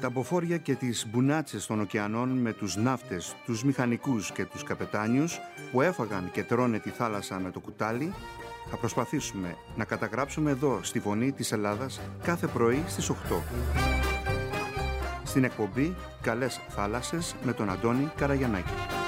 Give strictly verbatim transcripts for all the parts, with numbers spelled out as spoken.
Τα μποφόρια και τις μπουνάτσες των ωκεανών με τους ναύτες, τους μηχανικούς και τους καπετάνιους που έφαγαν και τρώνε τη θάλασσα με το κουτάλι, θα προσπαθήσουμε να καταγράψουμε εδώ στη Φωνή της Ελλάδας κάθε πρωί στις οκτώ. Στην εκπομπή «Καλές θάλασσες» με τον Αντώνη Καραγιαννάκη.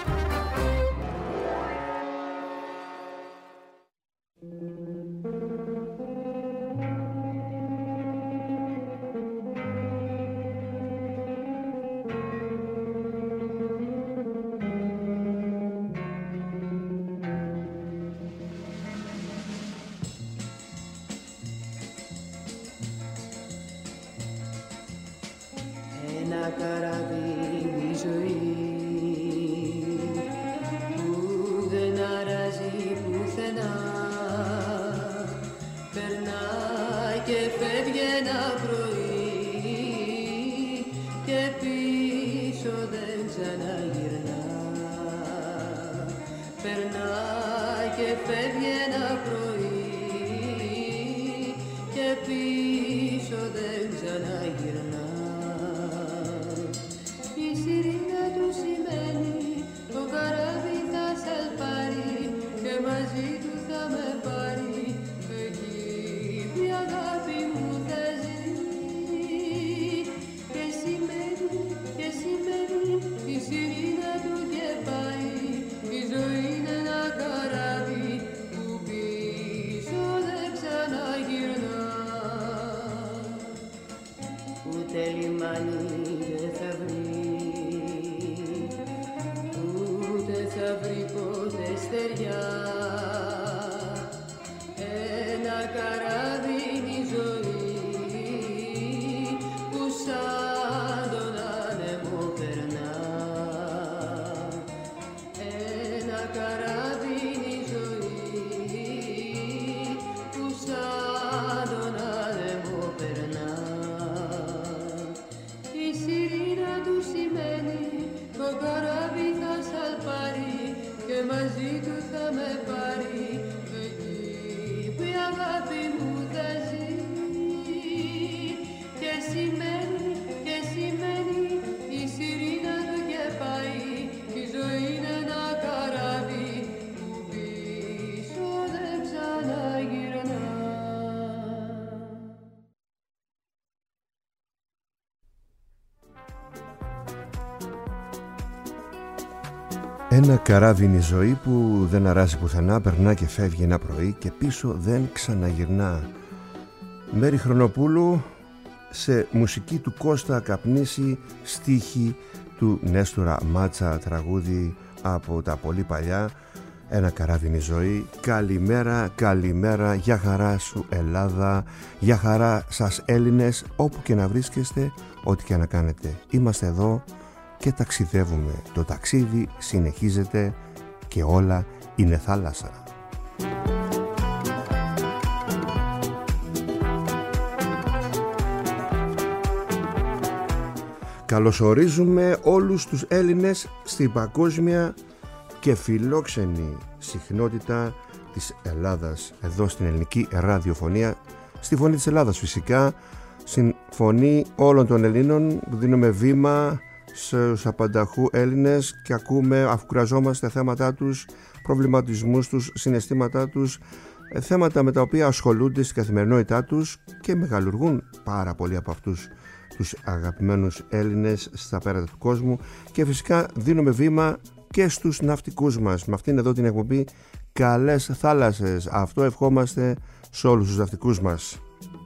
Ένα καράβι είναι η ζωή που δεν αράζει πουθενά, περνά και φεύγει ένα πρωί και πίσω δεν ξαναγυρνά. Μέρη Χρονοπούλου σε μουσική του Κώστα Καπνίση, στίχη του Νέστορα Μάτσα, τραγούδι από τα πολύ παλιά. Ένα καράβι είναι η ζωή. Καλημέρα, καλημέρα, για χαρά σου Ελλάδα, για χαρά σας Έλληνες, όπου και να βρίσκεστε, ό,τι και να κάνετε. Είμαστε εδώ και ταξιδεύουμε. Το ταξίδι συνεχίζεται και όλα είναι θάλασσα. Καλωσορίζουμε όλους τους Έλληνες στην παγκόσμια και φιλόξενη συχνότητα της Ελλάδας, εδώ στην ελληνική ραδιοφωνία, στη Φωνή της Ελλάδας φυσικά, στην φωνή όλων των Ελλήνων που δίνουμε βήμα στους απανταχού Έλληνες και ακούμε, αφουγκραζόμαστε θέματα τους, προβληματισμούς τους, συναισθήματά τους, θέματα με τα οποία ασχολούνται στην καθημερινότητά τους και μεγαλουργούν πάρα πολλοί από αυτούς τους αγαπημένους Έλληνες στα πέρατα του κόσμου, και φυσικά δίνουμε βήμα και στους ναυτικούς μας με αυτήν εδώ την εκπομπή «Καλές θάλασσες». Αυτό ευχόμαστε σε όλους τους ναυτικούς μας.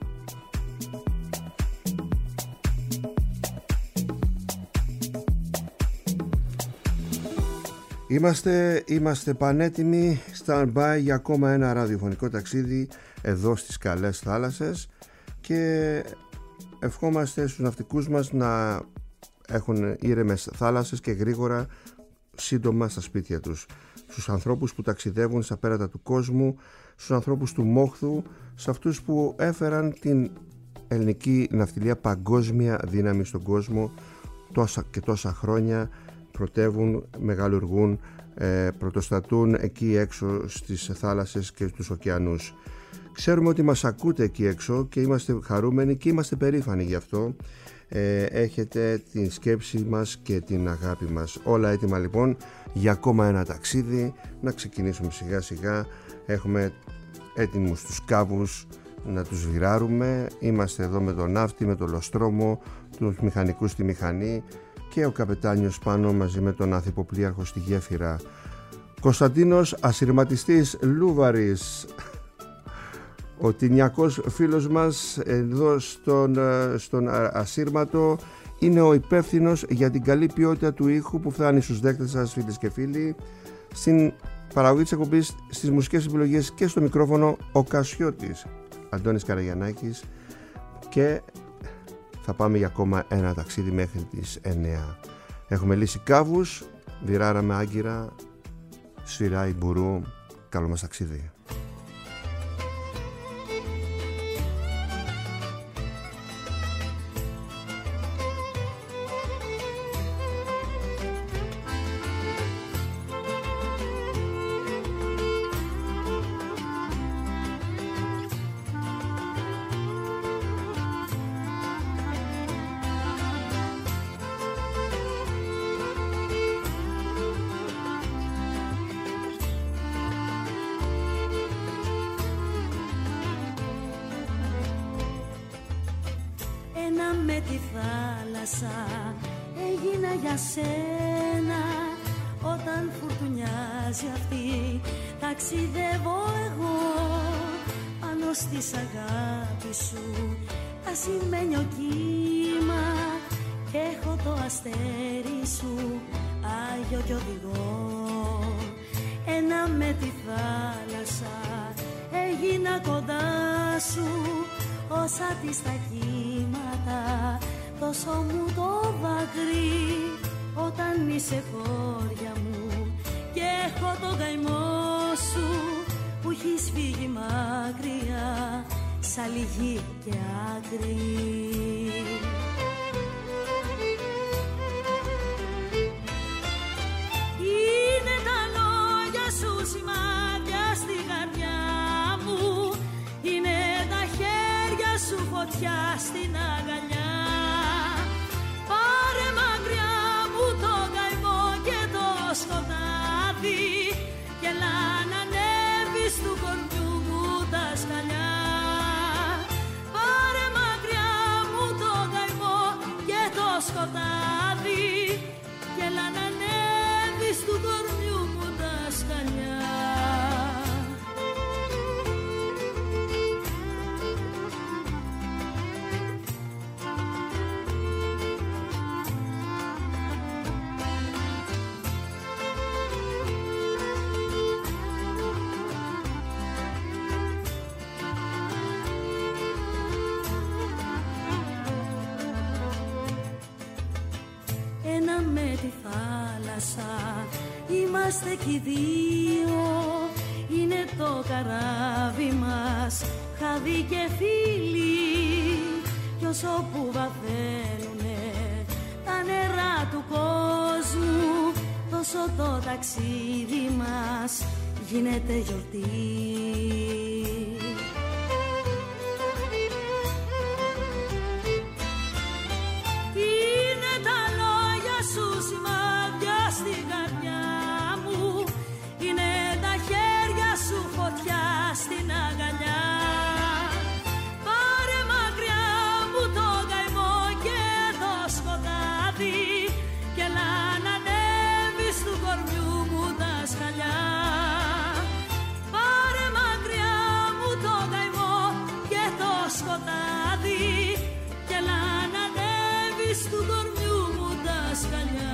Είμαστε, είμαστε πανέτοιμοι, stand by για ακόμα ένα ραδιοφωνικό ταξίδι εδώ στις Καλές Θάλασσες, και ευχόμαστε στους ναυτικούς μας να έχουν ήρεμες θάλασσες και γρήγορα σύντομα στα σπίτια τους. Στους ανθρώπους που ταξιδεύουν στα πέρατα του κόσμου, στους ανθρώπους του μόχθου, σε αυτούς που έφεραν την ελληνική ναυτιλία παγκόσμια δύναμη στον κόσμο τόσα και τόσα χρόνια, πρωτεύουν, μεγαλουργούν, ε, πρωτοστατούν εκεί έξω στις θάλασσες και στους ωκεανούς. Ξέρουμε ότι μας ακούτε εκεί έξω και είμαστε χαρούμενοι και είμαστε περήφανοι γι' αυτό. Ε, έχετε την σκέψη μας και την αγάπη μας. Όλα έτοιμα λοιπόν για ακόμα ένα ταξίδι. Να ξεκινήσουμε σιγά σιγά. Έχουμε έτοιμους τους κάβους να τους βυράρουμε. Είμαστε εδώ με τον ναύτη, με τον λοστρόμο, τους μηχανικούς στη μηχανή και ο καπετάνιος πάνω μαζί με τον ανθυποπλοίαρχο στη γέφυρα. Κωνσταντίνος ασυρματιστής Λούβαρης, ο τηνιακός φίλος μας εδώ στον, στον ασύρματο, είναι ο υπεύθυνος για την καλή ποιότητα του ήχου που φτάνει στους δέκτες σας, φίλες και φίλοι, στην παραγωγή της εκπομπής, στις μουσικές επιλογές και στο μικρόφωνο ο Κασιώτης Αντώνης Καραγιαννάκης, και θα πάμε για ακόμα ένα ταξίδι μέχρι τις εννιά. Έχουμε λύσει κάβους, βυράραμε άγκυρα, σφυράει μπουρού. Καλό μας ταξίδι. Με τη θάλασσα έγινα για σένα. Όταν φουρτουνιάζει αυτή ταξιδεύω εγώ πάνω στις αγάπη σου ασημένιο κύμα, και έχω το αστέρι σου άγιο κι οδηγό. Ένα με τη θάλασσα έγινα κοντά σου, όσα της τα κύματα τόσο μου το δάκρυ. Όταν είσαι χώρια μου και έχω το καημό σου που έχεις φύγει μακριά σ' άλλη γη και άκρη. Είναι τα λόγια σου σημάδια στη καρδιά μου, είναι τα χέρια σου φωτιά στην αγκαλιά. Πάρε μακριά μου το καημό και το σκοτάδι, και έλα να ανέβεις του κορμιού μου τα σκαλιά. Πάρε μακριά μου το καημό και το σκοτάδι, και έλα να ανέβεις του κορμιού μου τα σκαλιά. Με τη θάλασσα είμαστε κι οι δύο, είναι το καράβι μας χαδί και φίλοι. Κι όσο που βαθαίνουνε τα νερά του κόσμου, τόσο το ταξίδι μας γίνεται γιορτή. Στην καρδιά μου είναι τα χέρια σου φωτιά στην αγκαλιά. Πάρε μακριά μου το καημό και το σκοτάδι, και έλα να ανέβεις του κορμιού μου τα σκαλιά. Πάρε μακριά μου το καημό και το σκοτάδι, και έλα να ανέβεις του κορμιού μου τα σκαλιά.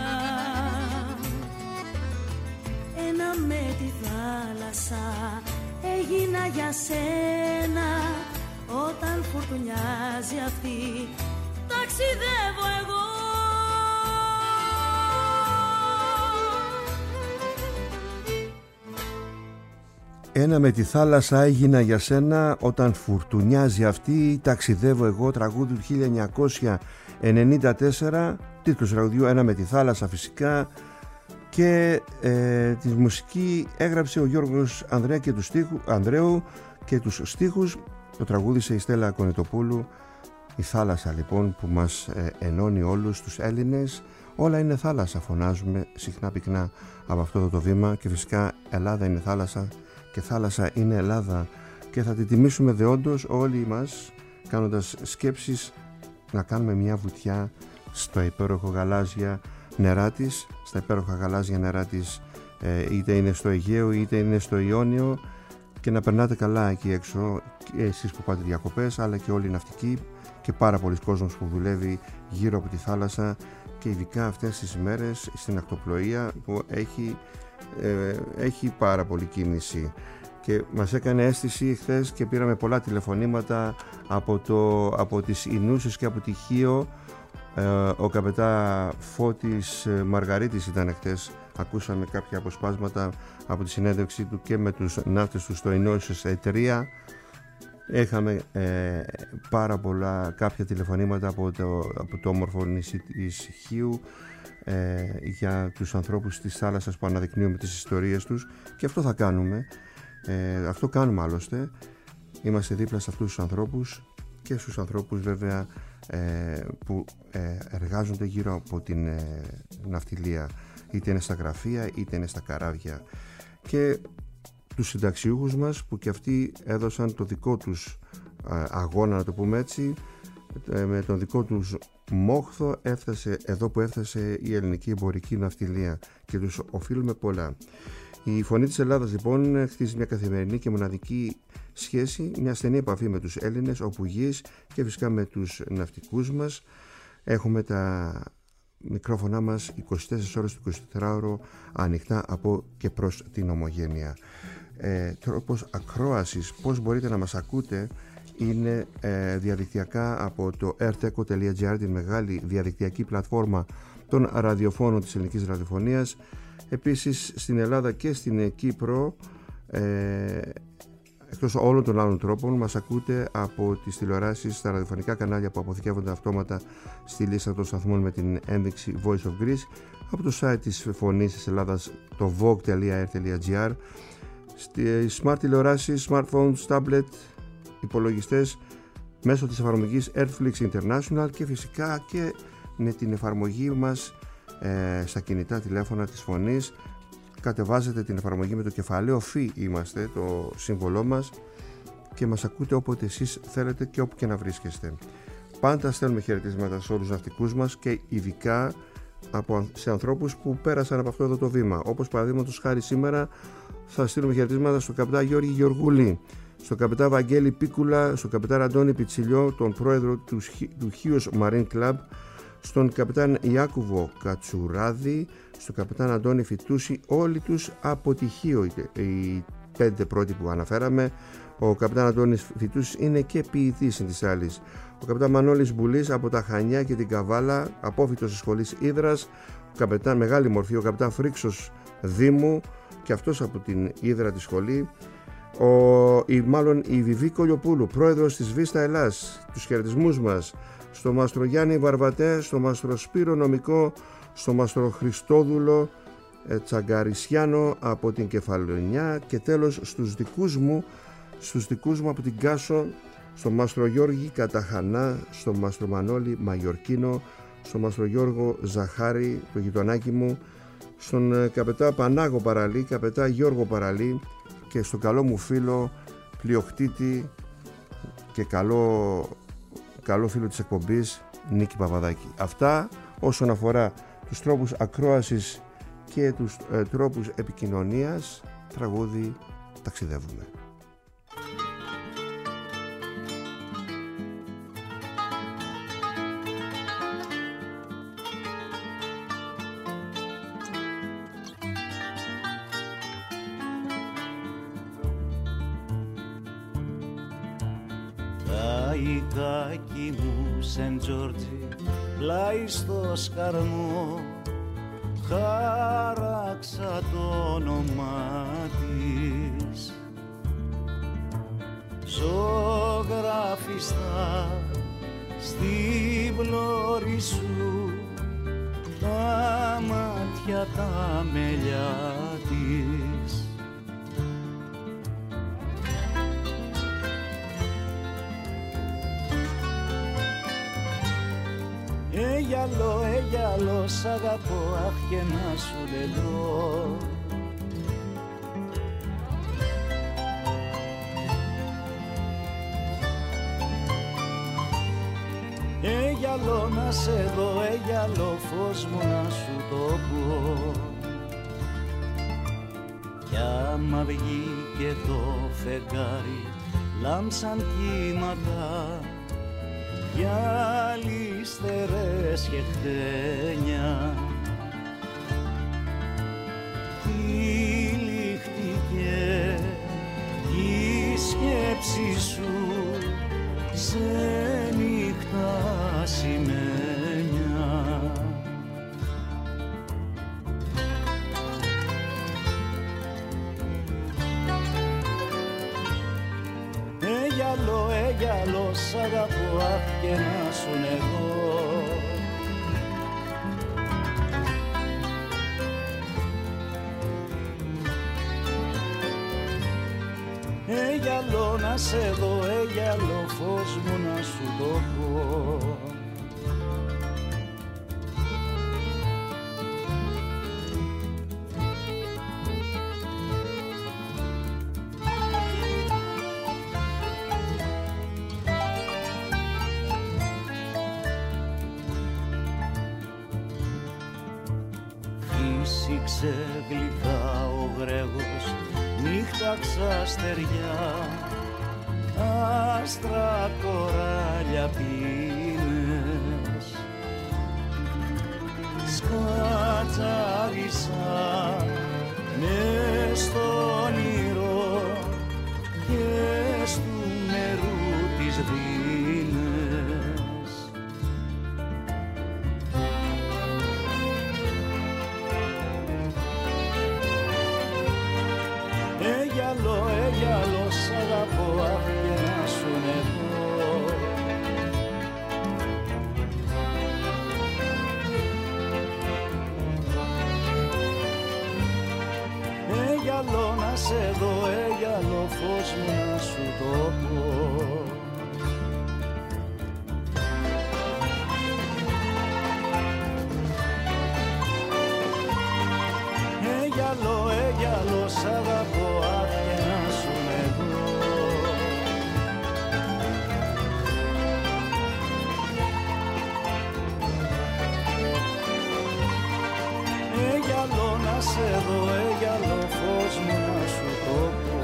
Ένα με τη θάλασσα έγινα για σένα. Όταν φουρτουνιάζει αυτή ταξιδεύω εγώ. Ένα με τη θάλασσα έγινα για σένα. Όταν φουρτουνιάζει αυτή ταξιδεύω εγώ. Τραγούδι του χίλια εννιακόσια ενενήντα τέσσερα. Τίτλος τραγουδιού Ένα με τη θάλασσα φυσικά. Και ε, τη μουσική έγραψε ο Γιώργος Ανδρέα και του στίχου, Ανδρέου, και τους στίχους το τραγούδισε η Στέλλα Κονιτοπούλου. Η θάλασσα λοιπόν που μας ε, ενώνει όλους τους Έλληνες. Όλα είναι θάλασσα, φωνάζουμε συχνά πυκνά από αυτό το βήμα, και φυσικά Ελλάδα είναι θάλασσα και θάλασσα είναι Ελλάδα, και θα τη τιμήσουμε δεόντως όλοι μας, κάνοντας σκέψεις να κάνουμε μια βουτιά στο υπέροχο γαλάζια νερά της, στα υπέροχα γαλάζια νερά της, ε, είτε είναι στο Αιγαίο είτε είναι στο Ιόνιο, και να περνάτε καλά εκεί έξω, και εσείς που πάτε διακοπές, αλλά και όλοι οι ναυτικοί και πάρα πολλοί κόσμος που δουλεύει γύρω από τη θάλασσα, και ειδικά αυτές τις μέρες στην ακτοπλοεία που έχει, ε, έχει πάρα πολύ κίνηση. Και μας έκανε αίσθηση χθες και πήραμε πολλά τηλεφωνήματα από, το, από τις Ινούσες και από τη Χίο. ε, ο καπετά Φώτης Μαργαρίτης ήταν χθες. Ακούσαμε κάποια αποσπάσματα από τη συνέντευξή του και με τους ναύτες του στο Ινούσες τρία. Έχαμε ε, πάρα πολλά κάποια τηλεφωνήματα από το, από το όμορφο νησί της Χίου, ε, για τους ανθρώπους της θάλασσας που αναδεικνύουμε τις ιστορίες τους, και αυτό θα κάνουμε. Ε, αυτό κάνουμε άλλωστε. Είμαστε δίπλα σε αυτούς τους ανθρώπους και στους ανθρώπους βέβαια ε, που ε, εργάζονται γύρω από την ε, ναυτιλία, είτε είναι στα γραφεία είτε είναι στα καράβια, και τους συνταξιούχους μας που και αυτοί έδωσαν το δικό τους ε, αγώνα, να το πούμε έτσι, ε, με τον δικό τους μόχθο έφτασε εδώ που έφτασε η ελληνική εμπορική ναυτιλία, και τους οφείλουμε πολλά. Η Φωνή της Ελλάδας λοιπόν χτίζει μια καθημερινή και μοναδική σχέση, μια στενή επαφή με τους Έλληνες όπου γης, και φυσικά με τους ναυτικούς μας. Έχουμε τα μικρόφωνά μας είκοσι τέσσερις ώρες το εικοσιτετράωρο ανοιχτά από και προς την Ομογένεια. Ε, τρόπος ακρόασης, πώς μπορείτε να μας ακούτε, είναι ε, διαδικτυακά από το erteco τελεία gr, την μεγάλη διαδικτυακή πλατφόρμα των ραδιοφώνων της ελληνικής ραδιοφωνίας. Επίσης στην Ελλάδα και στην Κύπρο, ε, εκτός όλων των άλλων τρόπων, μας ακούτε από τις τηλεοράσεις, στα ραδιοφωνικά κανάλια που αποθηκεύονται αυτόματα στη λίστα των σταθμών με την ένδειξη Voice of Greece, από το site της Φωνής της Ελλάδας, το vogue τελεία r τελεία gr, στις smart τηλεοράσεις, smartphones, tablet, υπολογιστές, μέσω της εφαρμογής Earthflix International, και φυσικά και με την εφαρμογή μας ε, στα κινητά τηλέφωνα της Φωνής. Κατεβάζετε την εφαρμογή με το κεφαλαίο φι, είμαστε το σύμβολό μας, και μας ακούτε όποτε εσείς θέλετε και όπου και να βρίσκεστε. Πάντα στέλνουμε χαιρετίσματα σε όλους τους ναυτικούς μας, και ειδικά από, σε ανθρώπους που πέρασαν από αυτό εδώ το βήμα, όπως παραδείγματος χάρη σήμερα θα στείλουμε χαιρετίσματα στον καπετά Γιώργη Γεωργούλη, στον καπετά Βαγγέλη Πίκουλα, στον καπετά Αντώνη Πιτσιλιό, τον πρόεδρο του, του Χίος Marine Club, στον καπετάν Ιάκουβο Κατσουράδη, στον καπετάν Αντώνη Φιτούση, όλοι τους από τη Χίο, οι πέντε πρώτοι που αναφέραμε. Ο καπετάν Αντώνης Φιτούσης είναι και ποιητής της άλλης. Ο καπετάν Μανώλης Μπουλής από τα Χανιά και την Καβάλα, απόφοιτος της σχολής Ύδρας. Ο καπετάν μεγάλη μορφή, ο καπετάν Φρίξος Δήμου, και αυτός από την Ύδρα τη σχολή. Ο, ή μάλλον η Βιβί Κολιοπούλου, πρόεδρος της Βίστα Ελλάς, τους χαιρετισμούς μας στο μάστρο Γιάννη Βαρβατέ, στο μάστρο Σπύρο Νομικό, στο μάστρο Χριστόδουλο ε, Τσαγκαρισιάνο από την Κεφαλονιά, και τέλος στους δικούς μου, στους δικούς μου από την Κάσο, στο μάστρο Γιώργη Καταχανά, στο μάστρο Μανώλη Μαγιορκίνο, στο μάστρο Γιώργο Ζαχάρη, το γειτονάκι μου, στον ε, καπετά Πανάγο Παραλή, καπετά Γιώργο Παραλή, και στον καλό μου φίλο πλειοκτήτη και καλό, καλό φίλο της εκπομπής Νίκη Παπαδάκη. Αυτά όσον αφορά τους τρόπους ακρόασης και τους ε, τρόπους επικοινωνίας. Τραγούδι ταξιδεύουμε. Καϊκάκι μου Σεντ Τζόρτζι, πλάι στο σκαρμό, χάραξα το όνομά της. Ζωγραφιστά στην πλώρη σου, τα μάτια τα μελιά της. γυαλό, ε γυαλό, σ' αγαπώ, αχ και να σου λελώ. Ε γυαλό να σε δω, ε γυαλό, φως μου να σου το πω. Κι άμα βγήκε το φεγγάρι, λάμψαν κύματα, γυαλιστερές και χτένια. Τυλιχτήκε η σκέψη σου σε νύχτα σημαίνια. Ε γυαλό, ε γυαλό, σ' αγαπώ, αχ και να σου νεγώ. Ε γυαλό να σε δω, ε γυαλό, φως μου να σου το πω. Φύσηξε γλυκά ο γρέγος, νύχτα ξαστεριά, άστρα κοράλια πίνες. Σκατσάρισα μες στο όνειρο και στου νερού τις δίνες. Ε γυαλό, ε γυαλό, σ' αγαπώ, αχ και να σου νεγώ. Ε γυαλό να σε δω, ε γυαλό, φως μου να σου το πω. Ε γυαλό, ε γυαλό, σ' αγαπώ, αχ και να σου νεγώ. Ε γυαλό να σε δω, ε γυαλό, φως μου να σου το πω.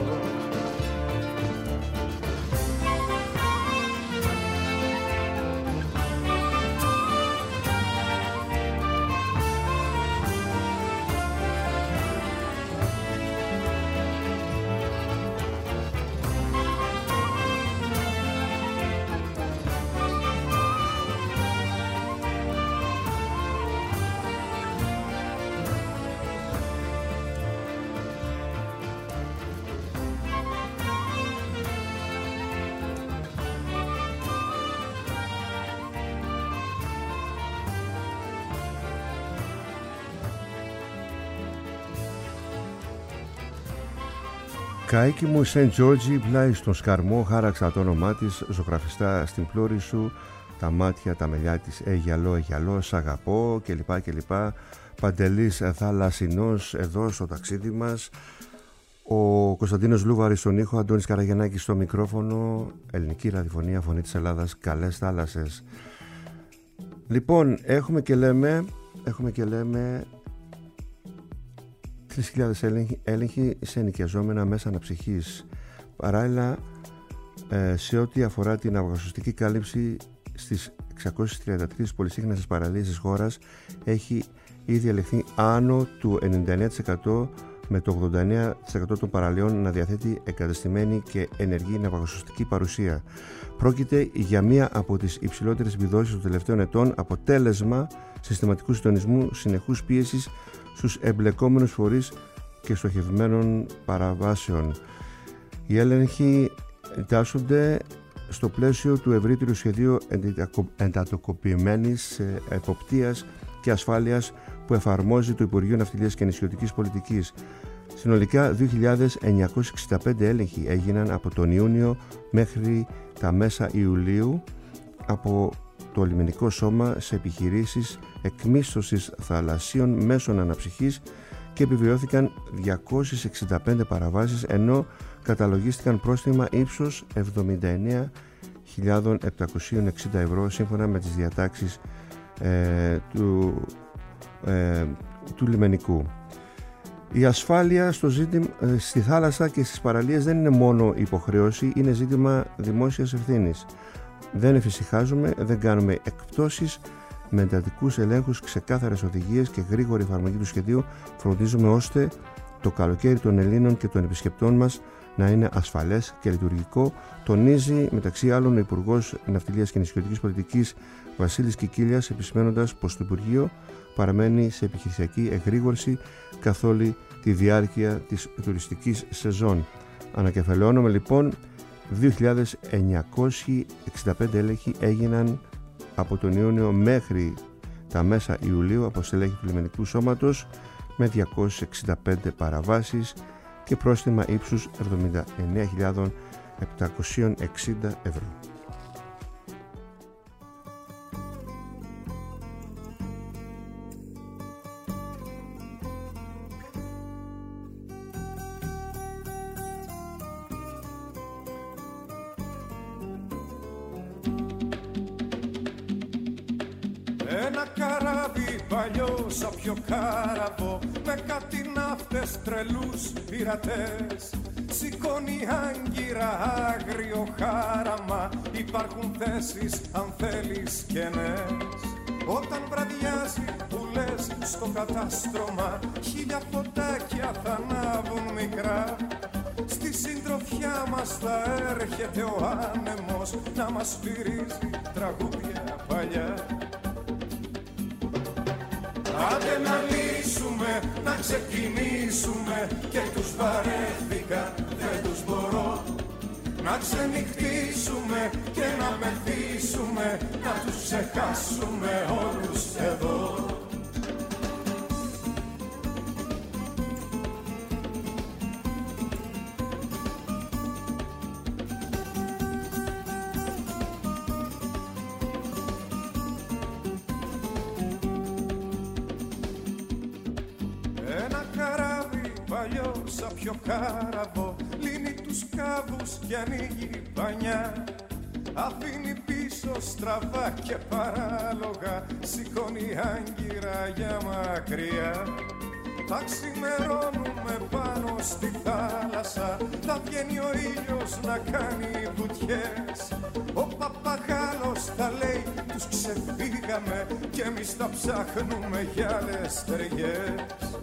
Καίκι μου Σεντ Τζόρτζι, πλάι στον σκαρμό, χάραξα το όνομά της, ζωγραφιστά στην πλώρη σου, τα μάτια, τα μελιά της, ε γυαλό, ε γυαλό, σ' αγαπώ κλπ κλπ. Παντελής Θαλασσινός εδώ στο ταξίδι μας. Ο Κωνσταντίνος Λούβαρης στον ήχο, Αντώνης Καραγιαννάκης στο μικρόφωνο. Ελληνική ραδιοφωνία, φωνή της Ελλάδας, καλές θάλασσες. Λοιπόν, έχουμε και λέμε, έχουμε και λέμε τρεις χιλιάδες έλεγχοι, έλεγχοι σε ενοικιαζόμενα μέσα αναψυχής. Παράλληλα, ε, σε ό,τι αφορά την αυγασωστική κάλυψη στις εξακόσιες τριάντα τρεις πολυσύχναστες παραλίες της χώρας, έχει ήδη ελεγχθεί άνω του ενενήντα εννέα τοις εκατό, με το ογδόντα εννέα τοις εκατό των παραλιών να διαθέτει εγκατεστημένη και ενεργή ναυαγοσωστική παρουσία. Πρόκειται για μία από τις υψηλότερες επιδόσεις των τελευταίων ετών, αποτέλεσμα συστηματικού συντονισμού, συνεχούς πίεσης στους εμπλεκόμενους φορείς και στοχευμένων παραβάσεων. Οι έλεγχοι εντάσσονται στο πλαίσιο του ευρύτερου σχεδίου εντατικοποιημένης εποπτείας και ασφάλειας που εφαρμόζει το Υπουργείο Ναυτιλίας και Νησιωτικής Πολιτικής. Συνολικά δύο χιλιάδες εννιακόσιοι εξήντα πέντε έλεγχοι έγιναν από τον Ιούνιο μέχρι τα μέσα Ιουλίου από το λιμενικό σώμα σε επιχειρήσεις εκμίσθωσης θαλασσίων μέσων αναψυχής και επιβεβαιώθηκαν διακόσιες εξήντα πέντε παραβάσεις, ενώ καταλογίστηκαν πρόστιμα ύψους εβδομήντα εννέα χιλιάδες επτακόσια εξήντα ευρώ σύμφωνα με τις διατάξεις ε, του, ε, του λιμενικού. Η ασφάλεια στο ζήτημα, στη θάλασσα και στις παραλίες δεν είναι μόνο υποχρέωση, είναι ζήτημα δημόσιας ευθύνης. Δεν εφησυχάζουμε, δεν κάνουμε εκπτώσεις, με εντατικούς ελέγχους, ξεκάθαρες οδηγίες και γρήγορη εφαρμογή του σχεδίου φροντίζουμε ώστε το καλοκαίρι των Ελλήνων και των επισκεπτών μας να είναι ασφαλές και λειτουργικό, τονίζει μεταξύ άλλων ο Υπουργός Ναυτιλίας και Νησιωτικής Πολιτικής Βασίλης Κικίλιας, επισημένοντας πως το Υπουργείο παραμένει σε επιχειρησιακή εγρήγορση καθ' όλη τη διάρκεια της τουριστικής σεζόν. Ανακεφαλαιώνουμε λοιπόν, δύο χιλιάδες εννιακόσιοι εξήντα πέντε έλεγχοι έγιναν από τον Ιούνιο μέχρι τα μέσα Ιουλίου από στελέχη του λιμενικού σώματος με διακόσιες εξήντα πέντε παραβάσεις και πρόστιμα ύψους εβδομήντα εννέα χιλιάδες επτακόσια εξήντα ευρώ. Ένα καράβι παλιό σαν πιο κάραβο, με κάτι ναύτες τρελούς πειρατές, σηκώνει άγκυρα άγριο χάραμα, υπάρχουν θέσεις αν θέλεις κενές. Όταν βραδιάζει που λες στο κατάστρωμα, χίλια φωτάκια θα ανάβουν μικρά. Στη συντροφιά μας θα έρχεται ο άνεμος να μας σφυρίζει τραγούδια παλιά. Άντε να λύσουμε, να ξεκινήσουμε, και τους βαρέθηκα, δεν τους μπορώ. Να ξενυχτήσουμε και να μεθύσουμε, να τους ξεχάσουμε όλους εδώ. Σαν πιο κάραβο, λύνει τους κάβους και ανοίγει πανιά. Αφήνει πίσω στραβά και παράλογα, σηκώνει άγκυρα για μακριά. Θα ξημερώνουμε πάνω στη θάλασσα, θα βγαίνει ο ήλιος να κάνει βουτιές. Ο παπαγάλος θα λέει τους ξεφύγαμε και εμείς θα ψάχνουμε για άλλες στεριές.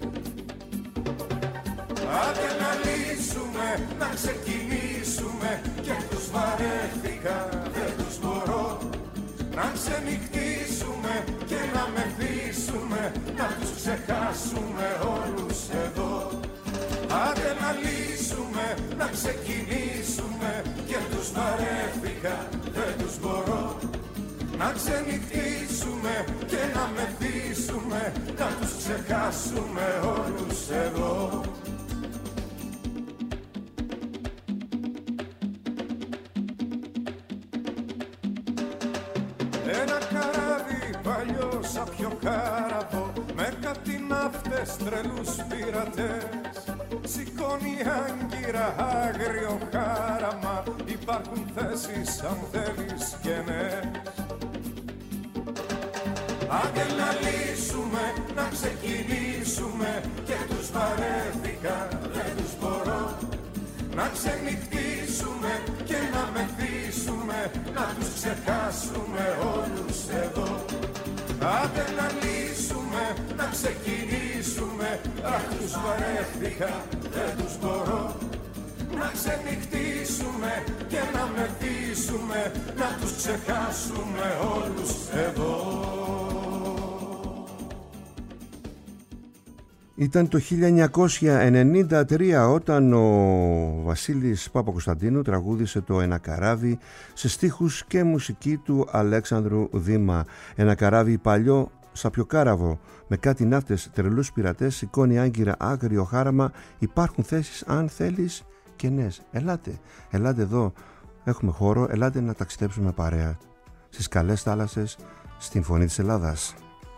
Άντε να λύσουμε, να ξεκινήσουμε, και τους βαρέθηκα, δεν τους μπορώ. Να ξενυχτήσουμε και να μεθύσουμε, να τους ξεχάσουμε όλους εδώ. Άντε να λύσουμε, να ξεκινήσουμε, και τους βαρέθηκα, δεν τους μπορώ. Να ξενυχτήσουμε και να μεθύσουμε, να τους ξεχάσουμε όλους εδώ. Ένα καράβι παλιό σαν πιο κάραβο, με κάτι ναύτες τρελούς πειρατές, σηκώνει άγκυρα άγριο χάραμα, υπάρχουν θέσεις αν θέλεις κενές. Άντε να λύσουμε, να ξεκινήσουμε, και τους βαρέθηκα, δεν τους μπορώ. Να ξενυχτήσουμε και να μεθύσουμε, να τους ξεχάσουμε όλους εδώ. Άντε να λύσουμε, να ξεκινήσουμε, αχ τους βαρέθηκα, δεν τους μπορώ. Να ξενυχτήσουμε και να μεθύσουμε, να τους ξεχάσουμε όλους εδώ. Ήταν το χίλια εννιακόσια ενενήντα τρία όταν ο Βασίλης Παπακοσταντίνου τραγούδισε το «Ένα καράβι» σε στίχους και μουσική του Αλέξανδρου Δήμα. Ένα καράβι παλιό σαπιοκάραβο, με κάτι ναύτες τρελούς πειρατές, σηκώνει άγκυρα άγριο χάραμα, υπάρχουν θέσεις αν θέλεις κενές. Ελάτε, ελάτε εδώ, έχουμε χώρο, ελάτε να ταξιδέψουμε παρέα στις καλές θάλασσες, στην φωνή της Ελλάδας.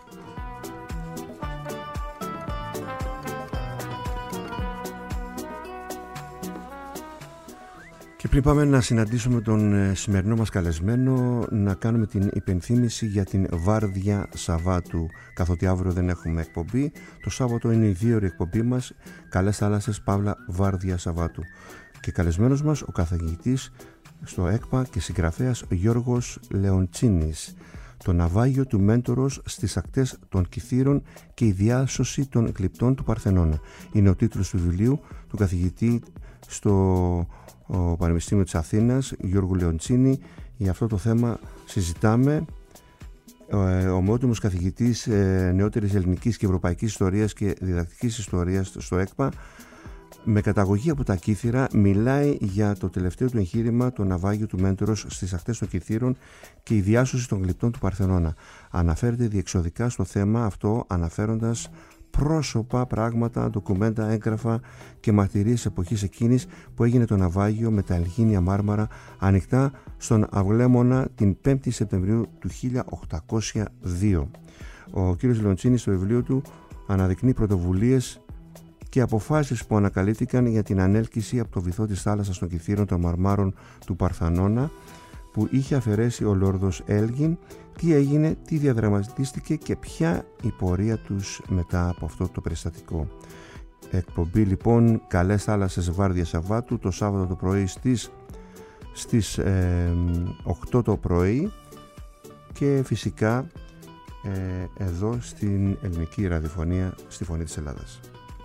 Και πριν πάμε να συναντήσουμε τον σημερινό μας καλεσμένο, να κάνουμε την υπενθύμηση για την Βάρδια Σαββάτου, καθότι αύριο δεν έχουμε εκπομπή. Το Σάββατο είναι η δύο ώρη εκπομπή μας, Καλές Θάλασσες Παύλα Βάρδια Σαββάτου. Και καλεσμένος μας ο καθηγητής στο ΕΚΠΑ και συγγραφέας Γιώργος Λεοντσίνης. Το ναυάγιο του Μέντορος στις ακτές των Κιθήρων και η διάσωση των κλιπτών του Παρθενώνα. Είναι ο τίτλος του βιβλίου του καθηγητή στο ο Πανεπιστήμιο της Αθήνας, Γιώργου Λεοντσίνη. Για αυτό το θέμα συζητάμε. Ο ομότιμος καθηγητής νεότερης ελληνικής και ευρωπαϊκής ιστορίας και διδακτικής ιστορίας στο ΕΚΠΑ, με καταγωγή από τα Κύθυρα, μιλάει για το τελευταίο του εγχείρημα, το ναυάγιο του Μέντορος στις ακτές των Κιθήρων και η διάσωση των κλιπτών του Παρθενώνα. Αναφέρεται διεξοδικά στο θέμα αυτό, αναφέροντας πρόσωπα, πράγματα, ντοκουμέντα, έγγραφα και μαρτυρίες εποχής εκείνης που έγινε το ναυάγιο με τα Ελγίνια Μάρμαρα ανοιχτά στον Αυλέμονα την πέμπτη Σεπτεμβρίου του χίλια οκτακόσια δύο. Ο κ. Λεοντσίνης στο βιβλίο του αναδεικνύει πρωτοβουλίες και αποφάσεις που ανακαλύφθηκαν για την ανέλκυση από το βυθό της θάλασσας των Κιθήρων των Μαρμάρων του Παρθενώνα που είχε αφαιρέσει ο Λόρδος Έλγιν, τι έγινε, τι διαδραματίστηκε και ποια η πορεία τους μετά από αυτό το περιστατικό. Εκπομπή λοιπόν Καλές Θάλασσες Βάρδια Σαββάτου το Σάββατο το πρωί στις, στις ε, οκτώ το πρωί και φυσικά ε, εδώ στην ελληνική ραδιοφωνία, στη Φωνή της Ελλάδας.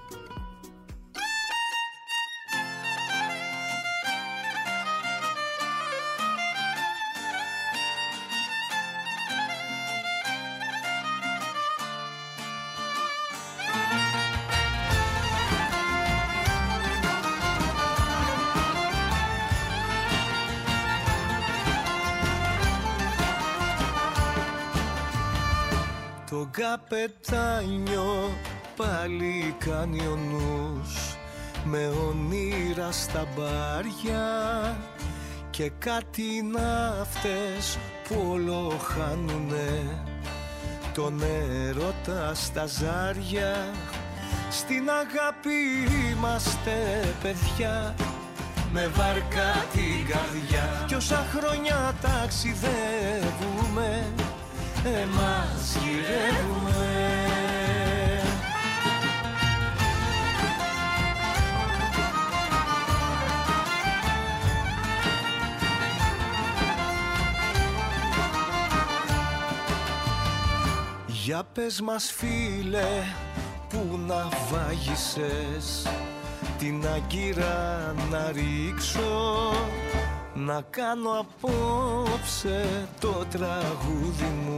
Καπετάνιο πάλι κάνει ο νους με ονείρα στα μπάρια και κάτι ναύτες που όλο χάνουνε τον έρωτα στα ζάρια. Στην αγάπη είμαστε παιδιά με βάρκα την καρδιά κι όσα χρόνια ταξιδεύουμε εμάς γυρεύουμε. Για πες μας φίλε που ναυάγησες, την αγκύρα να ρίξω, να κάνω απόψε το τραγούδι μου,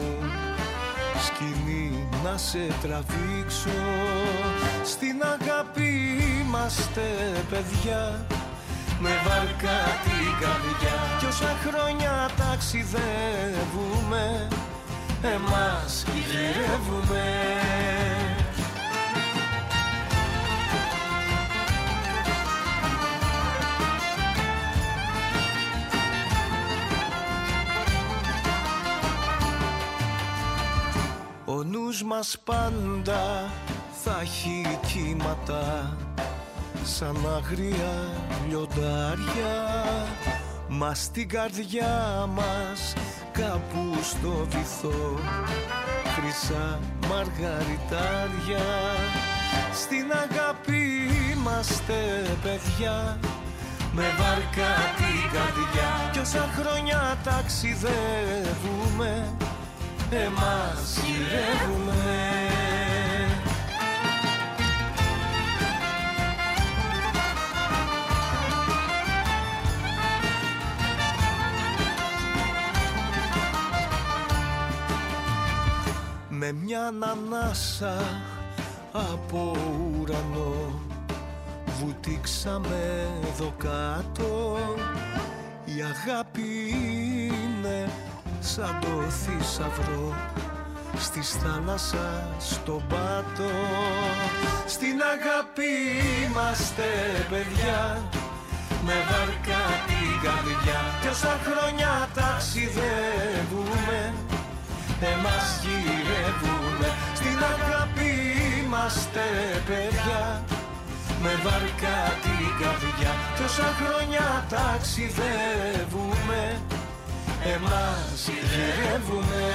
σκηνή να σε τραβήξω. Στην αγάπη είμαστε παιδιά με βάρκα την καρδιά κι όσα χρόνια ταξιδεύουμε εμάς γυρεύουμε. Ο νους μας πάντα θα έχει κύματα σαν αγρία λιοντάρια, μα στην καρδιά μας κάπου στο βυθό χρυσά μαργαριτάρια. Στην αγάπη είμαστε παιδιά με βάρκα την καρδιά κι όσα χρόνια ταξιδεύουμε εμάς γυρεύουμε. Με μια ανάσα από ουρανό βουτήξαμε εδώ κάτω. Η αγάπη είναι σαν το θησαυρό στις θάλασσα στον πάτο. Στην αγάπη είμαστε παιδιά με βάρκα την καρδιά κι όσα χρόνια ταξιδεύουμε βάρκα την καρδιά. Τόσα χρόνια ταξιδεύουμε, εμάς γυρεύουμε.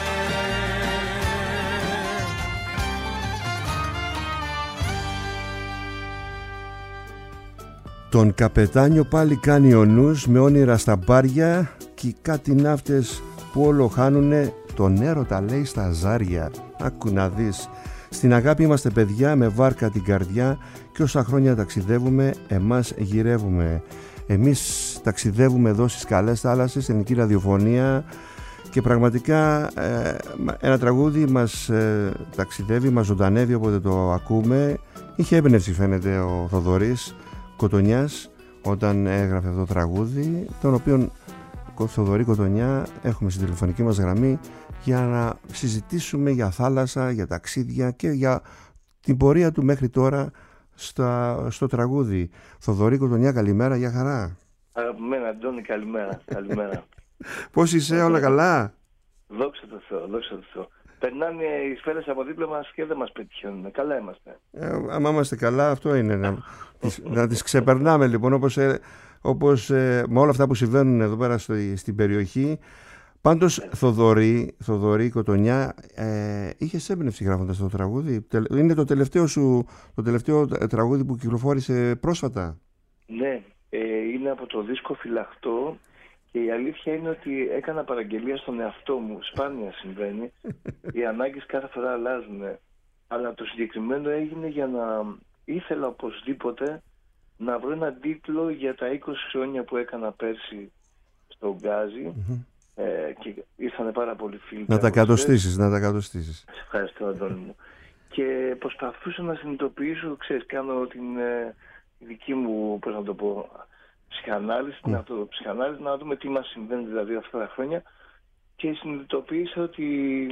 Τον καπετάνιο πάλι κάνει ο νους με όνειρα στα μπάρια και κάτι ναύτες που όλο χάνουνε τον έρωτα λέει στα ζάρια. Άκου να δεις. Στην αγάπη είμαστε παιδιά με βάρκα την καρδιά και όσα χρόνια ταξιδεύουμε εμάς γυρεύουμε. Εμείς ταξιδεύουμε εδώ στις καλές θάλασσες, ελληνική ραδιοφωνία και πραγματικά ε, ένα τραγούδι μας ε, ταξιδεύει, μας ζωντανεύει όποτε το ακούμε. Είχε έμπνευση φαίνεται ο Θοδωρής Κοτονιάς όταν έγραφε αυτό το τραγούδι, τον οποίον Θοδωρή Κοτονιά έχουμε στην τηλεφωνική μας γραμμή για να συζητήσουμε για θάλασσα, για ταξίδια και για την πορεία του μέχρι τώρα στα, στο τραγούδι. Θοδωρή Κοτονιά, καλημέρα, για χαρά. Αγαπημένα Αντώνη, καλημέρα. Καλημέρα. Πώς είσαι, όλα καλά? Δόξα τω Θεώ, δόξα τω Θεώ. Περνάνε οι σφαίρες από δίπλα μας και δεν μας πετυχαίνουν. Καλά είμαστε. Ε, άμα είμαστε καλά, αυτό είναι. να, τις, να τις ξεπερνάμε λοιπόν, όπως, ε, όπως ε, με όλα αυτά που συμβαίνουν εδώ πέρα στο, στην περιοχή. Πάντως, Θοδωρή, Θοδωρή Κοτονιά, ε, είχες έμπνευση γράφοντας το τραγούδι. Είναι το τελευταίο σου, το τελευταίο τραγούδι που κυκλοφόρησε πρόσφατα. Ναι, ε, είναι από το δίσκο Φυλαχτό. Και η αλήθεια είναι ότι έκανα παραγγελία στον εαυτό μου. Σπάνια συμβαίνει. Οι ανάγκες κάθε φορά αλλάζουν. Αλλά το συγκεκριμένο έγινε για να ήθελα οπωσδήποτε να βρω έναν τίτλο για τα είκοσι χρόνια που έκανα πέρσι στο Γκάζι. Mm-hmm. Ε, και ήρθανε πάρα πολλοί φίλοι. Να τα κατοστήσεις, να τα κατοστήσεις. Σε ευχαριστώ, Αντώνη μου. Και προσπαθούσα να συνειδητοποιήσω, ξέρεις, κάνω την ε, δική μου, πώς να το πω, ψυχανάλυση, mm. να, ψυχανάλυση, να δούμε τι μας συμβαίνει δηλαδή αυτά τα χρόνια, και συνειδητοποίησα ότι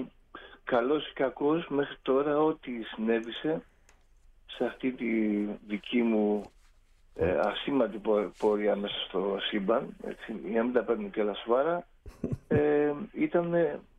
καλός ή κακός μέχρι τώρα ό,τι συνέβησε σε αυτή τη δική μου ε, ασήμαντη πορεία μέσα στο σύμπαν, έτσι, για να μην τα παίρνουν και όλα σοβαρά, ε, ήταν,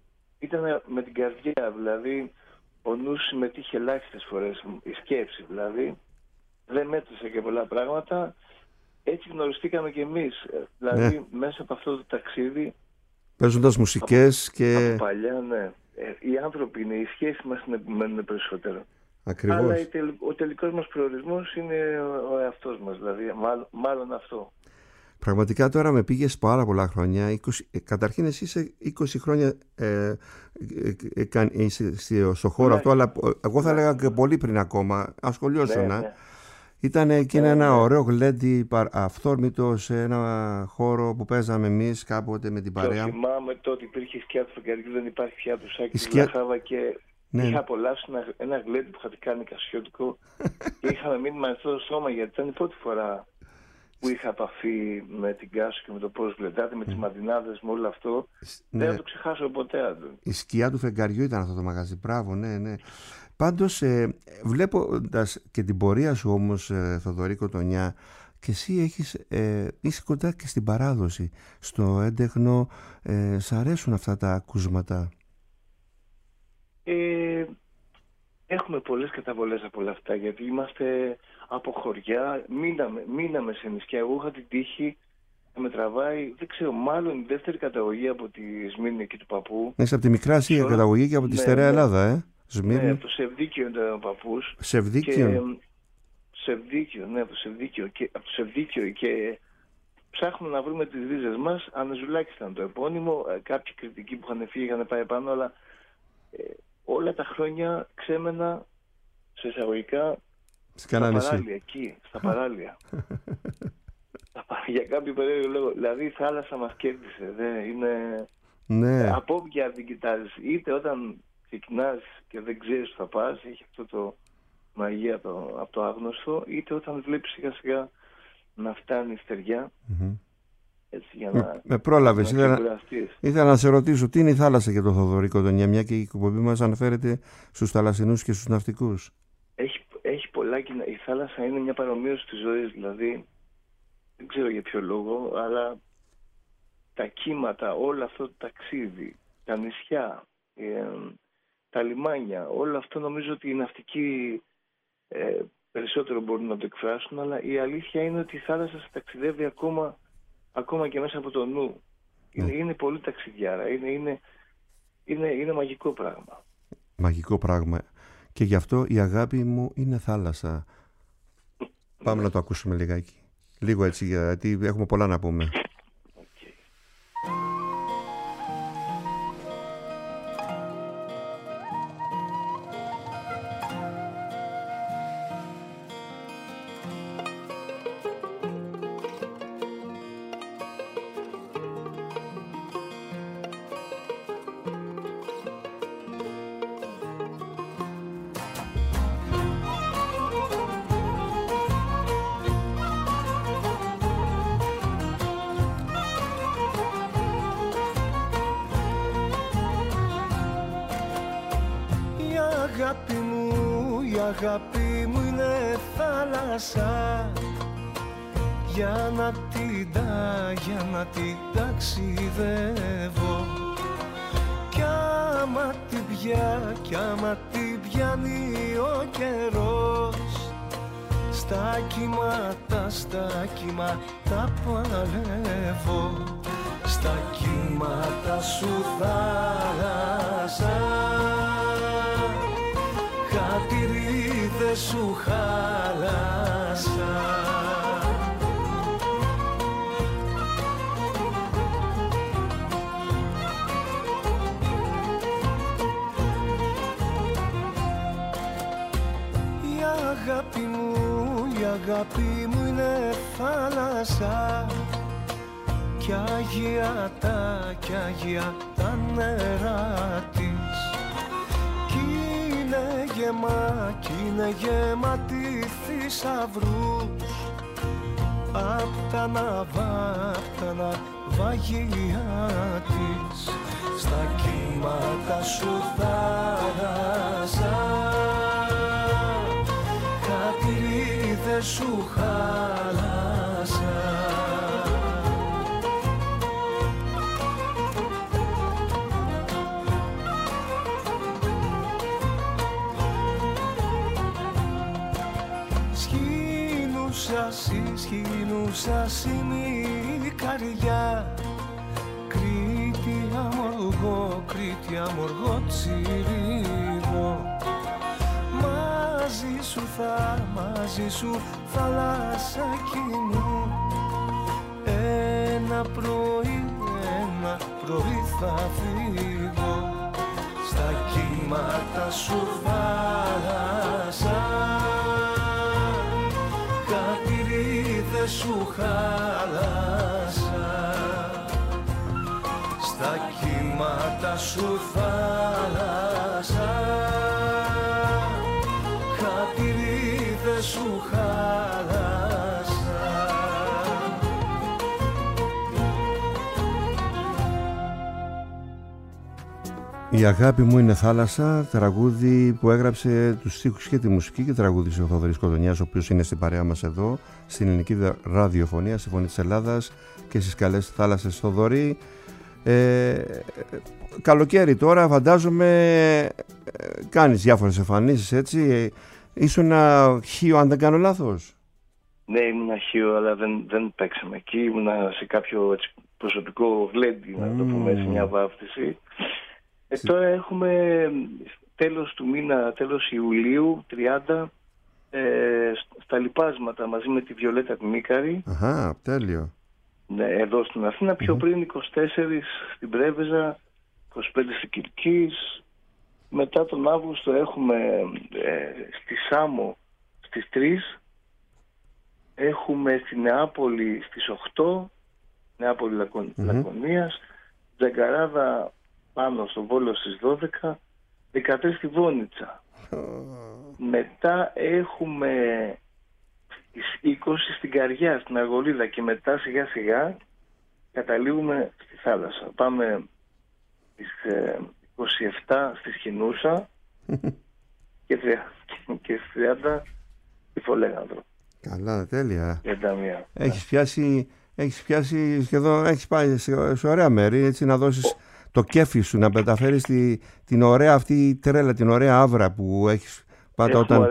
ήταν με την καρδιά, δηλαδή ο νους συμμετείχε ελάχιστες φορές, η σκέψη δηλαδή, δεν μέτρησε και πολλά πράγματα. Έτσι γνωριστήκαμε κι εμείς, δηλαδή ναι. μέσα από αυτό το ταξίδι. Παίζοντας μουσικές από, και... Από παλιά, ναι. Ε, οι άνθρωποι είναι, οι σχέσεις μας είναι που μένουν περισσότερο. Ακριβώς. Αλλά τελ, ο τελικός μας προορισμός είναι ο, ο εαυτός μας, δηλαδή μάλλον, μάλλον αυτό. Πραγματικά τώρα με πήγες πάρα πολλά χρόνια. είκοσι, καταρχήν εσύ είσαι είκοσι χρόνια ε, ε, ε, ε, είσαι στο χώρο ναι. αυτό, αλλά εγώ θα έλεγα και πολύ πριν ακόμα. Ασχολιώσουν, ναι, ναι. Ήταν εκεί ένα ναι. ωραίο γλέντι αυθόρμητο σε ένα χώρο που παίζαμε εμείς κάποτε με την παρέα. Το θυμάμαι τότε υπήρχε σκιά του φεγγαριού, δεν υπάρχει πια του Σάκη σκιά... Λαχάβα και ναι. είχα απολαύσει ένα, ένα γλέντι που είχατε κάνει κασιώτικο και είχαμε μείνει με αυτό το σώμα, γιατί ήταν η πρώτη φορά που είχα επαφή με την Κάσο και με το πώς γλεντάτε, με τις μαντινάδες, με όλο αυτό. Ναι. Δεν θα το ξεχάσω ποτέ. Η σκιά του φεγγαριού ήταν αυτό το μαγαζί. Μπράβο, ναι, ναι. Πάντως, ε, βλέποντας και την πορεία σου όμως, ε, Θοδωρή Κοτονιά, και εσύ έχεις, ε, είσαι κοντά και στην παράδοση, στο έντεχνο, ε, σ' αρέσουν αυτά τα ακούσματα? Ε, έχουμε πολλές καταβολές από όλα αυτά, γιατί είμαστε από χωριά, μείναμε, μείναμε σε νησιά. Εγώ είχα την τύχη να με τραβάει, δεν ξέρω, μάλλον η δεύτερη καταγωγή από τη Σμύρνη και του παππού. Είσαι από τη μικρά Ασία Σω... καταγωγή και από τη ναι, στερεά ναι. Ελλάδα, ε. Σμύρνη. Ναι, από το Σεβδίκιο ήταν ο παππούς. Σεβδίκιο. Και, Σεβδίκιο, ναι, από το Σεβδίκιο. Και, από το Σεβδίκιο και ψάχνουμε να βρούμε τις ρίζες μας. Ανεζουλάκης ήταν το επώνυμο. Κάποιοι κριτικοί που είχαν φύγει είχαν πάει πάνω, αλλά ε, όλα τα χρόνια ξέμενα σε εισαγωγικά στα παράλια, εκεί, στα παράλια. Για κάποιο περίεργο λόγο. Δηλαδή η θάλασσα μας κέρδισε. Δε, είναι... ναι. Από όποια την κοιτάζεις, είτε όταν ξεκινάς και δεν ξέρεις που θα πας, έχει αυτό το μαγεία από το, από το άγνωστο, είτε όταν βλέπεις σιγά σιγά να φτάνει η στεριά. Mm-hmm. Έτσι, για να, με, με πρόλαβες. Ήθελα, ήθελα να σε ρωτήσω, τι είναι η θάλασσα για τον Θοδωρή Κοτονιά, μια και η εκπομπή μας αναφέρεται στους θαλασσινούς και στους ναυτικούς? Έχει, έχει πολλά κοινά. Η θάλασσα είναι μια παρομοίωση της ζωής, δηλαδή δεν ξέρω για ποιο λόγο, αλλά τα κύματα, όλο αυτό το ταξίδι, τα νησιά, ε, τα λιμάνια, όλο αυτό νομίζω ότι η ναυτική ε, περισσότερο μπορούν να το εκφράσουν, αλλά η αλήθεια είναι ότι η θάλασσα σε ταξιδεύει ακόμα, ακόμα και μέσα από το νου. Είναι, είναι πολύ ταξιδιάρα, είναι, είναι, είναι, είναι μαγικό πράγμα. Μαγικό πράγμα. Και γι' αυτό η αγάπη μου είναι θάλασσα. Πάμε να το ακούσουμε λιγάκι. Λίγο έτσι, γιατί έχουμε πολλά να πούμε. Αγάπη μου, η αγάπη μου είναι θάλασσα. Για να την τα, για να την ταξιδεύω. Κι άμα την πια, κι άμα την πιάνει ο καιρός, στα κύματα, στα κύματα παλεύω. Στα κύματα σου θάλασσα, χατηρίδες σου χάλασα. Η αγάπη μου, η αγάπη μου είναι θάλασσα. Κι άγια τα, κι άγια τα νερά της. Κι είναι γεμά, κι είναι γεμάτη θησαυρούς. Απ' τα ναυά, απ' τα ναυαγία της. Στα κύματα σου θάλασσα, χατηρίδες σου χάλασα. Σχήνουσα η καρδιά, Κρήτη αμοργό, Κρήτη αμοργό τσιρίδο. Μαζί σου θα, μαζί σου θαλάσσακι μου, ένα πρωί, ένα πρωί θα φύγω. Στα κύματα σου θάλασσα, χατηρίδες σου χάλασα. Στα κύματα σου θάλασσα, χατηρίδες σου χάλασα. Η αγάπη μου είναι θάλασσα, τραγούδι που έγραψε τους στίχους και τη μουσική και τραγούδισε ο Θοδωρής Κοντονιάς, ο οποίος είναι στην παρέα μας εδώ στην ελληνική ραδιοφωνία, στη Φωνή της Ελλάδας και στις καλές θάλασσες. Θοδωρή, ε, καλοκαίρι τώρα, φαντάζομαι ε, κάνεις διάφορες εμφανίσεις, έτσι, ε, ήσουν ένα Χίο αν δεν κάνω λάθος? Ναι, ήμουν Χίο, αλλά δεν, δεν παίξαμε εκεί, ήμουν σε κάποιο έτσι, προσωπικό γλέντι, mm. να το πούμε, σε μια βάφτιση. Ε, τώρα έχουμε τέλος του μήνα, τέλος Ιουλίου, τριάντα, ε, στα Λιπάσματα μαζί με τη Βιολέτα Μίκαρη. Αχα, τέλειο. Ναι, εδώ στην Αθήνα, πιο mm-hmm. πριν είκοσι τέσσερα στην Πρέβεζα, είκοσι πέντε στην Κιλκής. Μετά τον Αύγουστο έχουμε ε, στη Σάμο στις τρεις, έχουμε στη Νεάπολη στις οκτώ, Νεάπολη Λακων, mm-hmm. Λακωνίας, Τζαγκαράδα πάνω στο Βόλο στις δώδεκα, δεκατρείς στη Βόνιτσα. Oh. Μετά έχουμε στις είκοσι στην Καριά, στην Αργολίδα, και μετά σιγά σιγά καταλήγουμε στη θάλασσα. Πάμε στις ε, είκοσι επτά στη Σχοινούσα και, και στις τριάντα στη Φολέγανδρο. Καλά, τέλεια. τριάντα μία. Έχεις πιάσει, έχεις πιάσει σχεδόν, έχεις πάει σε, σε ωραία μέρη, έτσι, να δώσεις oh. το κέφι σου, να μεταφέρεις τη, την ωραία αυτή τρέλα, την ωραία άβρα που έχεις πάντα έχουμε όταν... Ωραία,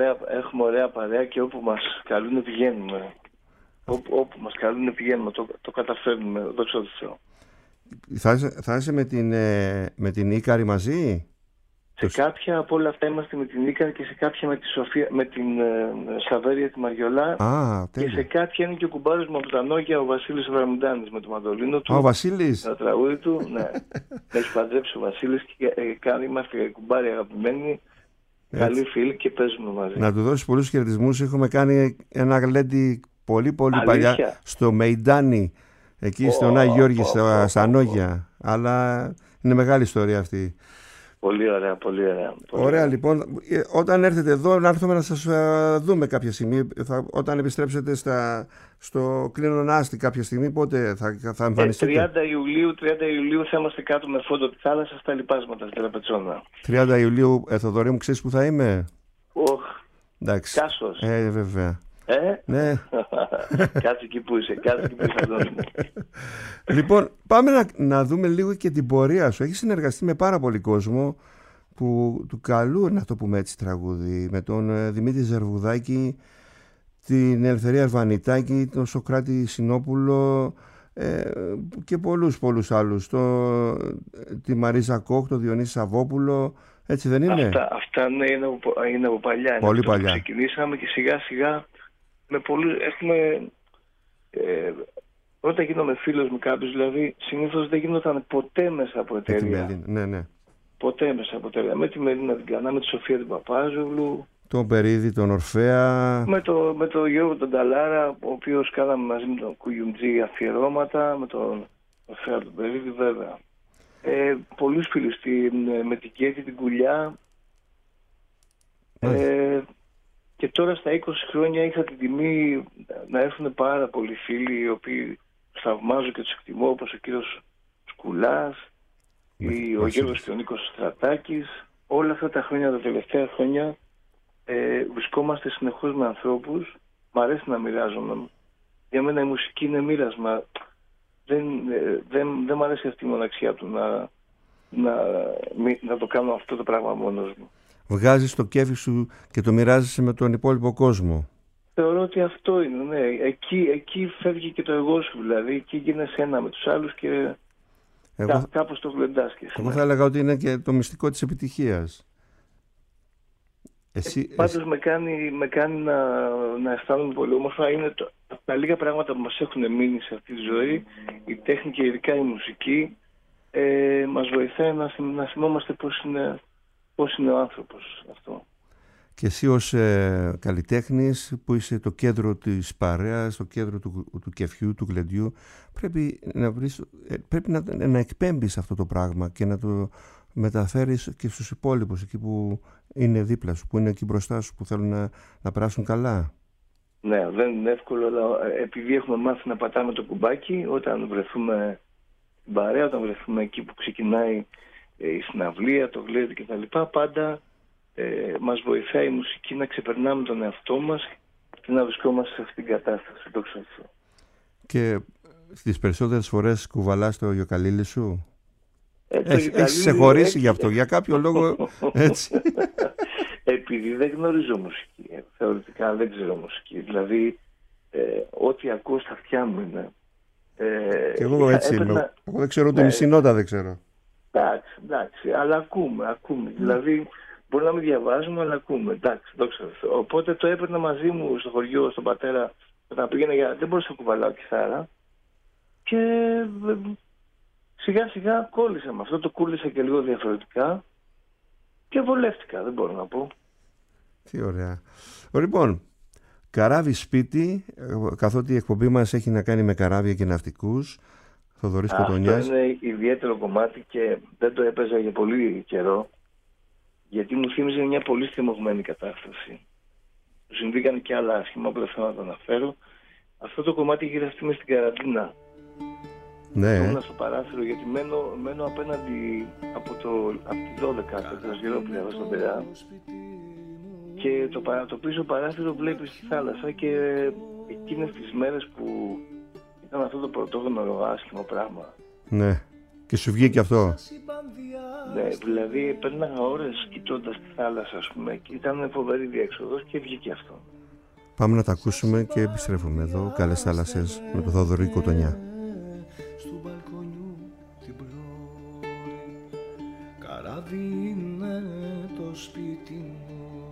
έχουμε ωραία παρέα και όπου μας καλούν πηγαίνουμε. Όπου, όπου μας καλούν πηγαίνουμε, το, το καταφέρνουμε, δόξα τω Θεώ. Θα είσαι, θα είσαι με την, ε, με την Ίκαρη μαζί? Σε κάποια από όλα αυτά είμαστε με την Ίκαρη και σε κάποια με, τη Σοφία, με την ε, Σαβέρια τη Μαριολά. Α, και σε κάποια είναι και ο κουμπάρος μου από τα Νόγια, ο Βασίλης Αβραμιντάνης με το μαντολίνο του. Α, ο Βασίλης. Το τραγούδι του, ναι. Έχει παντρέψει ο Βασίλης και ε, κάνει, είμαστε κουμπάροι αγαπημένοι. Καλοί φίλοι και παίζουμε μαζί. Να του δώσει πολλούς χαιρετισμούς. Έχουμε κάνει ένα γλέντι πολύ πολύ Αλήθεια? παλιά στο Μεϊντάνι, εκεί oh, στον Άγιο Γιώργη, oh, στα, oh, στα oh, Νόγια. Oh. Αλλά είναι μεγάλη ιστορία αυτή. Πολύ ωραία, πολύ ωραία. Πολύ ωραία, λοιπόν. Όταν έρθετε εδώ, να έρθουμε να σας uh, δούμε κάποια στιγμή. Θα, όταν επιστρέψετε στα, στο Κλίνον Άστη κάποια στιγμή, πότε θα, θα εμφανιστείτε? Ε, τριάντα Ιουλίου, τριάντα Ιουλίου θα είμαστε κάτω με φόντο τη θάλασσα στα λοιπάσματα στην Τραπετσόνα. τριάντα Ιουλίου, ε, Θοδωρή μου, ξέρεις που θα είμαι? Οχ, εντάξει. Κάσος. Ε, βέβαια. Ε? Ναι. Κάτσε εκεί που είσαι, κάτσε εκεί που είσαι, Αντώνη μου. Λοιπόν, πάμε να, να δούμε λίγο και την πορεία σου. Έχεις συνεργαστεί με πάρα πολύ κόσμο που του καλούν, να το πούμε έτσι, τραγούδι, με τον ε, Δημήτρη Ζερβουδάκη, την Ελευθερία Αρβανιτάκη, τον Σοκράτη Συνόπουλο ε, και πολλούς πολλούς άλλους, το, τη Μαρίζα Κόκ, τον Διονύση Σαββόπουλο, έτσι δεν είναι? Αυτά, αυτά ναι, είναι από, είναι από παλιά. Πολύ είναι παλιά. Ξεκινήσαμε και σιγά σιγά με πολλούς, έχουμε, ε, όταν γίνομαι φίλος με κάποιους, δηλαδή συνήθως δεν γινόταν ποτέ μέσα από εταιρεία. Ναι, ναι. Ποτέ μέσα από εταιρεία. Με τη Μερίνα την Κανά, με τη Σοφία την Παπάζογλου, τον Περίδη, τον Ορφέα, με το, με το Γιώργο τον Ταλάρα, ο οποίος κάναμε μαζί με τον Κουγιουμτζή αφιερώματα, με τον Ορφέα τον Περίδη βέβαια. Ε, πολλούς φίλους, με την Κέτη την Κουλιά. Ε, και τώρα στα είκοσι χρόνια είχα την τιμή να έρθουν πάρα πολλοί φίλοι, οι οποίοι θαυμάζω και τους εκτιμώ, όπως ο κύριος Σκουλάς, ή ο Γιώργος και ο Νίκος Στρατάκης. Όλα αυτά τα χρόνια, τα τελευταία χρόνια, ε, βρισκόμαστε συνεχώς με ανθρώπους. Μ' αρέσει να μοιράζομαι. Για μένα η μουσική είναι μοίρασμα. Δεν, ε, δεν, δεν μ' αρέσει αυτή η μοναξιά του να, να, να το κάνω αυτό το πράγμα μόνος μου. Βγάζεις το κέφι σου και το μοιράζεσαι με τον υπόλοιπο κόσμο. Θεωρώ ότι αυτό είναι, ναι. Εκεί, εκεί φεύγει και το εγώ σου, δηλαδή. Εκεί γίνεσαι ένα με τους άλλους και εγώ, κά, κάπως το γλεντάς και εσύ. Εγώ θα έλεγα ότι είναι και το μυστικό της επιτυχίας. Εσύ, ε, πάντως εσύ... με κάνει, με κάνει να, να αισθάνομαι πολύ όμορφα. Είναι το, τα λίγα πράγματα που μας έχουν μείνει σε αυτή τη ζωή, η τέχνη και ειδικά η μουσική, ε, μας βοηθάει να, να θυμόμαστε πώς είναι, πώς είναι ο άνθρωπος αυτό. Και εσύ ως ε, καλλιτέχνης που είσαι το κέντρο της παρέας, το κέντρο του, του κεφιού, του γλεντιού, πρέπει να, βρεις, ε, πρέπει να, να εκπέμπεις αυτό το πράγμα και να το μεταφέρεις και στους υπόλοιπους εκεί που είναι δίπλα σου, που είναι εκεί μπροστά σου, που θέλουν να, να περάσουν καλά. Ναι, δεν είναι εύκολο, αλλά επειδή έχουμε μάθει να πατάμε το κουμπάκι, όταν βρεθούμε στην παρέα, όταν βρεθούμε εκεί που ξεκινάει ε, η συναυλία, το γλέντι κτλ., πάντα ε, μας βοηθάει η μουσική να ξεπερνάμε τον εαυτό μας και να βρισκόμαστε σε αυτήν την κατάσταση. Το ξέρω. Και στις περισσότερες φορές κουβαλάς το γιοκαλίλι σου. Ε, Έχει, έχεις ξεχωρίσει γι' αυτό, για κάποιο λόγο έτσι. Επειδή δεν γνωρίζω μουσική, θεωρητικά δεν ξέρω μουσική, δηλαδή ε, ό,τι ακούω στα αυτιά μου είναι. Ε, και εγώ έτσι έπαιρνα... είμαι, εγώ δεν ξέρω ούτε μισή νότα δεν ξέρω. Εντάξει, εντάξει, αλλά ακούμε, ακούμε, mm. δηλαδή μπορεί να μην διαβάζουμε, αλλά ακούμε, εντάξει, το ξέρω. Οπότε το έπαιρνα μαζί μου στο χωριό, στον πατέρα, όταν πήγαινα, για... δεν μπορούσα να κουβαλάω κιθάρα και σιγά σιγά κόλλησα με αυτό, το κόλλησα και λίγο διαφορετικά και βολεύτηκα, δεν μπορώ να πω. Τι ωραία. Λοιπόν, καράβι σπίτι, καθότι η εκπομπή μας έχει να κάνει με καράβια και ναυτικούς, Θοδωρής Κοτονιάς. Αυτό είναι ιδιαίτερο κομμάτι και δεν το έπαιζα για πολύ καιρό, γιατί μου θύμιζε μια πολύ στριμωγμένη κατάσταση. Μου συμβήκαν και άλλα άσχημα, απλά θέλω να το αναφέρω. Αυτό το κομμάτι είχε γραφτεί μες στην καραντίνα. Ναι. Ήμουν στο παράθυρο γιατί μένω, μένω απέναντι από, το, από τη δώδεκα, το Τρασγερόπουλο εδώ στον Περά. Και το, το πίσω παράθυρο βλέπεις τη θάλασσα και εκείνες τις μέρες που ήταν αυτό το πρωτόγνωρο άσχημο πράγμα. Ναι. Και σου βγήκε αυτό. Ναι, δηλαδή παίρναγα ώρες κοιτώντας τη θάλασσα, ας πούμε, και ήταν φοβερή διέξοδος και βγήκε αυτό. Πάμε να τα ακούσουμε και επιστρέφουμε εδώ. Καλές θάλασσες με το Θοδωρή Κοτονιά. Στου μπαλκονιού την πλώρη, καράβι είναι το σπίτι μου.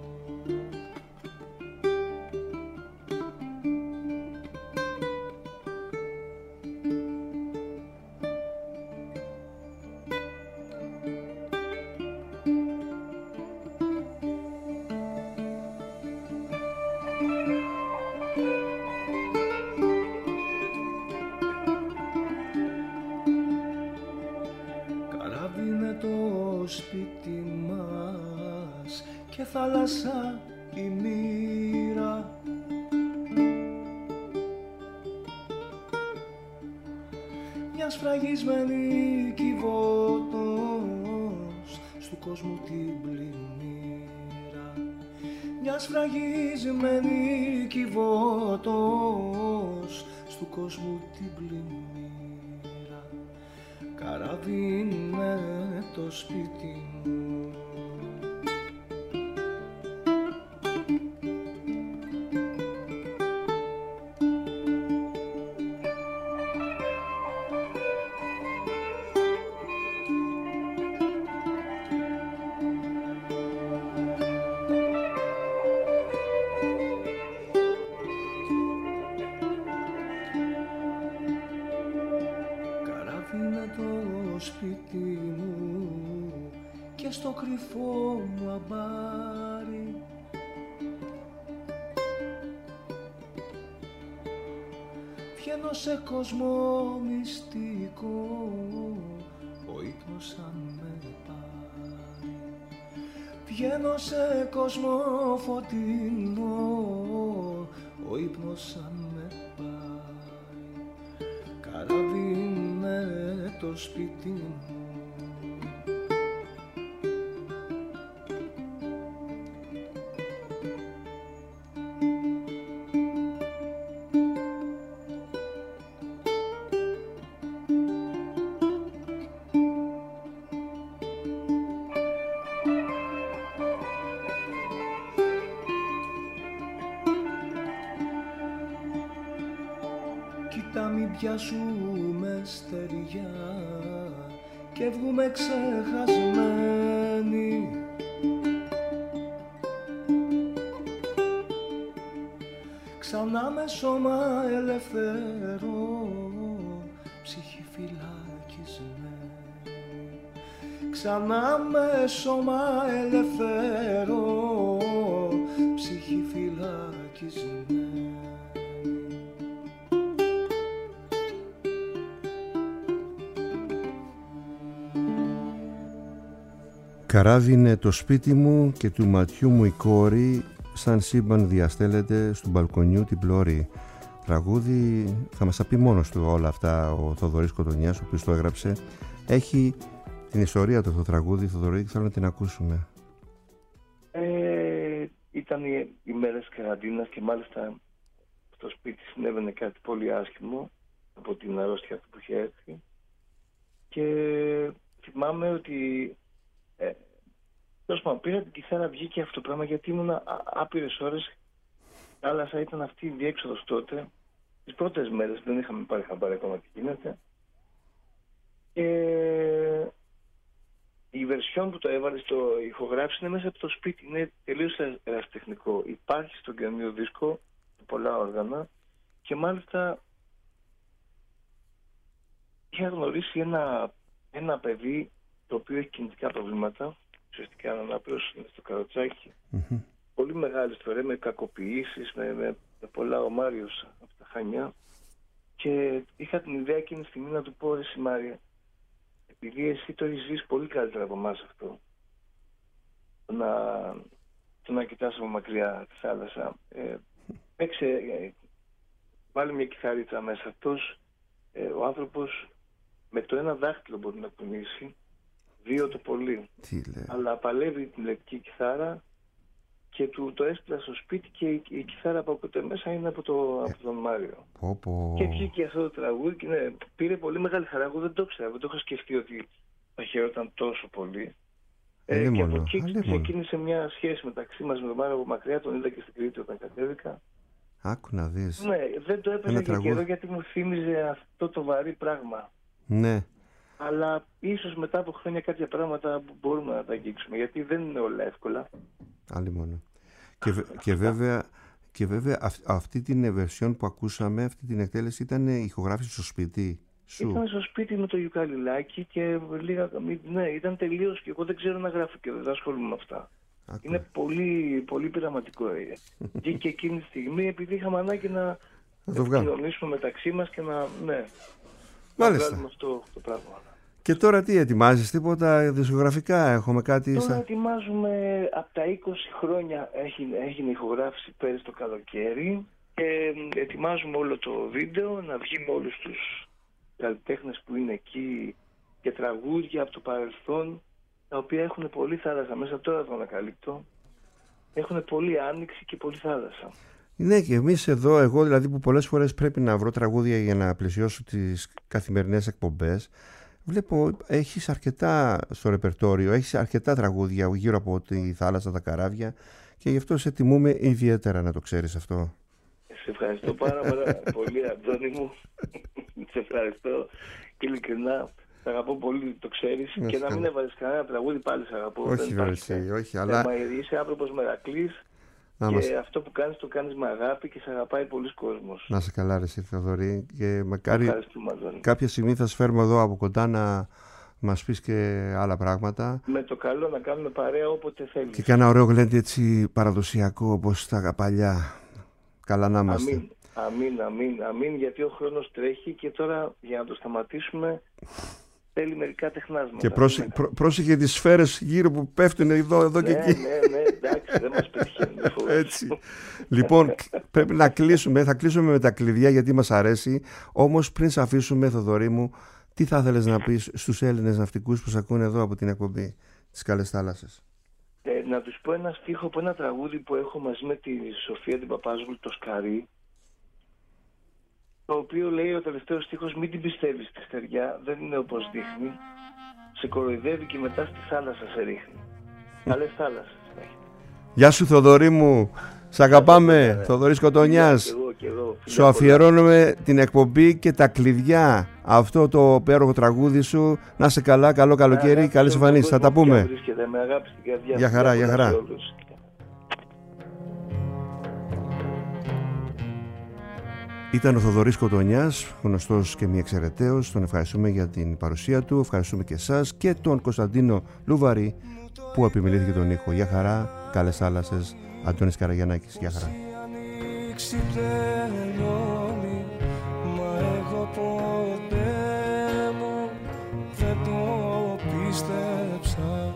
Θάλασσα η μοίρα, μια σφραγισμένη κυβότος στου κόσμου την πλημμύρα, μια σφραγισμένη κυβότος στου κόσμου την πλημμύρα, καράβι είναι το σπίτι μου. Βγαίνω σε κόσμο μυστικό, ο ύπνος αν με πάρει. Βγαίνω σε κόσμο φωτεινό, ο ύπνος αν με πάρει. Καράβι είναι το σπίτι μου. Πιάσουμε στεριά και βγούμε ξεχασμένοι, ξανά με σώμα ελευθερό, ψυχή φυλακισμένη, ξανά με σώμα ελευθερό, ψυχή φυλακισμένη. Καράβι είναι το σπίτι μου και του ματιού μου η κόρη, σαν σύμπαν διαστέλλεται στου μπαλκονιού την πλώρη. Τραγούδι, θα μας τα πει μόνος του όλα αυτά ο Θοδωρής Κοτονιάς, ο οποίος το έγραψε. Έχει την ιστορία του το τραγούδι, Θοδωρή, θέλω να την ακούσουμε. Ε, ήταν οι, οι μέρες καραντίνας και μάλιστα στο σπίτι συνέβαινε κάτι πολύ άσχημο από την αρρώστια που είχε έρθει και θυμάμαι ότι Ε, Τέλος πάντων, πήρα την κιθάρα, βγήκε αυτό το πράγμα γιατί ήμουν άπειρες ώρες. Η θάλασσα ήταν αυτή η διέξοδος τότε. Τις πρώτες μέρες δεν είχαμε πάρει χαμπάρι ακόμα τι γίνεται. Και η βερσιόν που το έβαλε στο ηχογράφηση είναι μέσα από το σπίτι. Είναι τελείως ερασιτεχνικό. Υπάρχει στο καινούριο δίσκο πολλά όργανα και μάλιστα είχα γνωρίσει ένα, ένα παιδί το οποίο έχει κινητικά προβλήματα, ουσιαστικά έναν άπειρος, είναι στο καροτσάκι. Mm-hmm. Πολύ μεγάλη ιστορία, με κακοποιήσεις, με, με, με πολλά, ο Μάριος από τα Χανιά. Και είχα την ιδέα εκείνη τη στιγμή να του πω, ρε Μάρια, επειδή εσύ το έχεις ζήσει πολύ καλύτερα από εμάς αυτό, να, το να κοιτάς από μακριά τη θάλασσα, ε, παίξε, ε, βάλει μια κιθαρίτσα μέσα αυτός, ε, ο άνθρωπος με το ένα δάχτυλο μπορεί να κουνήσει, δύο το πολύ. Αλλά παλεύει την ηλεκτρική κιθάρα και του το έστειλα στο σπίτι και η, η κιθάρα από ποτέ μέσα είναι από, το, από τον Μάριο. Πω, πω. Και βγήκε αυτό το τραγούδι και ναι, πήρε πολύ μεγάλη χαρά. Εγώ δεν το ξέρω, δεν το είχα σκεφτεί ότι το χαιρόταν τόσο πολύ. Ε, και μόνο, από εκεί αλίμονο. ξεκίνησε μια σχέση μεταξύ μας με τον Μάριο από μακριά, τον είδα και στην Κρήτη όταν κατέβηκα. Άκου να δεις. Ναι, δεν το έπαιζε Ένα για τραγούδι. καιρό γιατί μου θύμιζε αυτό το βαρύ πράγμα. Ναι. Αλλά ίσως μετά από χρόνια κάποια πράγματα μπορούμε να τα αγγίξουμε, γιατί δεν είναι όλα εύκολα. Άλλη μόνο. Και, βε- και βέβαια, και βέβαια αυ- αυτή την version που ακούσαμε, αυτή την εκτέλεση ήταν ηχογράφηση στο σπίτι σου. Ήταν στο σπίτι με το γιουκαλιλάκι και λίγα. Ναι, ήταν τελείως και εγώ δεν ξέρω να γράφω και δεν ασχολούμαι με αυτά. Άκου. Είναι πολύ, πολύ πειραματικό. ε. Βγήκε εκείνη τη στιγμή επειδή είχαμε ανάγκη να Να το βγάλω. επικοινωνήσουμε μεταξύ μας και να. Ναι, Μάλιστα. να βγάλουμε αυτό το πράγμα. Και τώρα τι ετοιμάζεις, τίποτα δισκογραφικά, έχουμε κάτι Τώρα στα... ετοιμάζουμε από τα είκοσι χρόνια, έγινε, έγινε ηχογράφηση πέρυσι το καλοκαίρι και ετοιμάζουμε όλο το βίντεο να βγει με όλους τους καλλιτέχνες που είναι εκεί και τραγούδια από το παρελθόν τα οποία έχουν πολύ θάλασσα μέσα, τώρα το ανακαλύπτω. Έχουν πολύ άνοιξη και πολύ θάλασσα. Ναι, και εμείς εδώ, εγώ δηλαδή που πολλές φορές πρέπει να βρω τραγούδια για να πλαισιώσω τις καθημερινές εκπομπές, βλέπω έχεις αρκετά στο ρεπερτόριο, έχεις αρκετά τραγούδια γύρω από τη θάλασσα, τα καράβια, και γι' αυτό σε τιμούμε ιδιαίτερα, να το ξέρεις αυτό. Σε ευχαριστώ πάρα, πάρα πολύ, Αντώνη μου. Σε ευχαριστώ και ειλικρινά. Σ' αγαπώ πολύ, το ξέρεις. Ναι, Και να καλά. μην έβαλες κανένα τραγούδι, πάλι σ' αγαπώ. Όχι Δεν βέβαια, υπάρχει. εσύ, όχι, Ε, αλλά μα είσαι άνθρωπος μερακλής να, και μας... αυτό που κάνεις το κάνεις με αγάπη και σε αγαπάει πολλοί κόσμος. να σε καλά ρε εσύ, Θεοδωρή, και μακάρι Ευχαριστούμε, Αντώνη. κάποια στιγμή θα σε φέρουμε εδώ από κοντά να μας πεις και άλλα πράγματα. Με το καλό να κάνουμε παρέα όποτε θέλεις. Και κάνα ωραίο γλέντι έτσι παραδοσιακό όπως τα παλιά. Καλά να είμαστε. Αμήν, αμήν, αμήν, αμήν, γιατί ο χρόνος τρέχει και τώρα για να το σταματήσουμε θέλει μερικά τεχνάσματα. Και πρόσεχε, πρό, πρόσεχε τις σφαίρες γύρω που πέφτουν εδώ, εδώ και Ναι, εκεί. ναι, ναι, εντάξει, δεν μας πετυχαίνει. μη φοβάσαι. Έτσι. Λοιπόν, πρέπει να κλείσουμε. Θα κλείσουμε με τα κλειδιά γιατί μας αρέσει. Όμως πριν σε αφήσουμε, Θοδωρή μου, τι θα ήθελες να πεις στους Έλληνες ναυτικούς που σε ακούνε εδώ από την εκπομπή της Καλές Θάλασσες? Ε, να τους πω ένα στίχο από ένα τραγούδι που έχω μαζί με τη Σοφία την Παπάζογλου, το Σκαρί, το οποίο λέει ο τελευταίος στίχος: μην την πιστεύεις τη στεριά, δεν είναι όπως δείχνει, σε κοροϊδεύει και μετά στη θάλασσα σε ρίχνει. Καλές θάλασσες. Γεια σου Θοδωρή μου, σ' αγαπάμε, Θοδωρής Κοτονιάς. Και εγώ, και εγώ. Σου αφιερώνουμε την εκπομπή και τα κλειδιά, αυτό το υπέροχο τραγούδι σου. Να σε καλά, καλό καλοκαίρι, καλές εμφανίσεις, θα τα πούμε. Με αγάπη στην καρδιά. Γεια χαρά, γεια χαρά. Ήταν ο Θοδωρής Κοτονιάς, γνωστός και μη εξαιρεταίος. Τον ευχαριστούμε για την παρουσία του. Ευχαριστούμε και εσάς και τον Κωνσταντίνο Λουβαρή που επιμελήθηκε τον ήχο. Γεια χαρά, καλές θάλασσες. Αντώνης Καραγιαννάκης, γεια χαρά. Ανοίξει τελειώνει, μα εγώ ποτέ μου δεν το πίστεψα.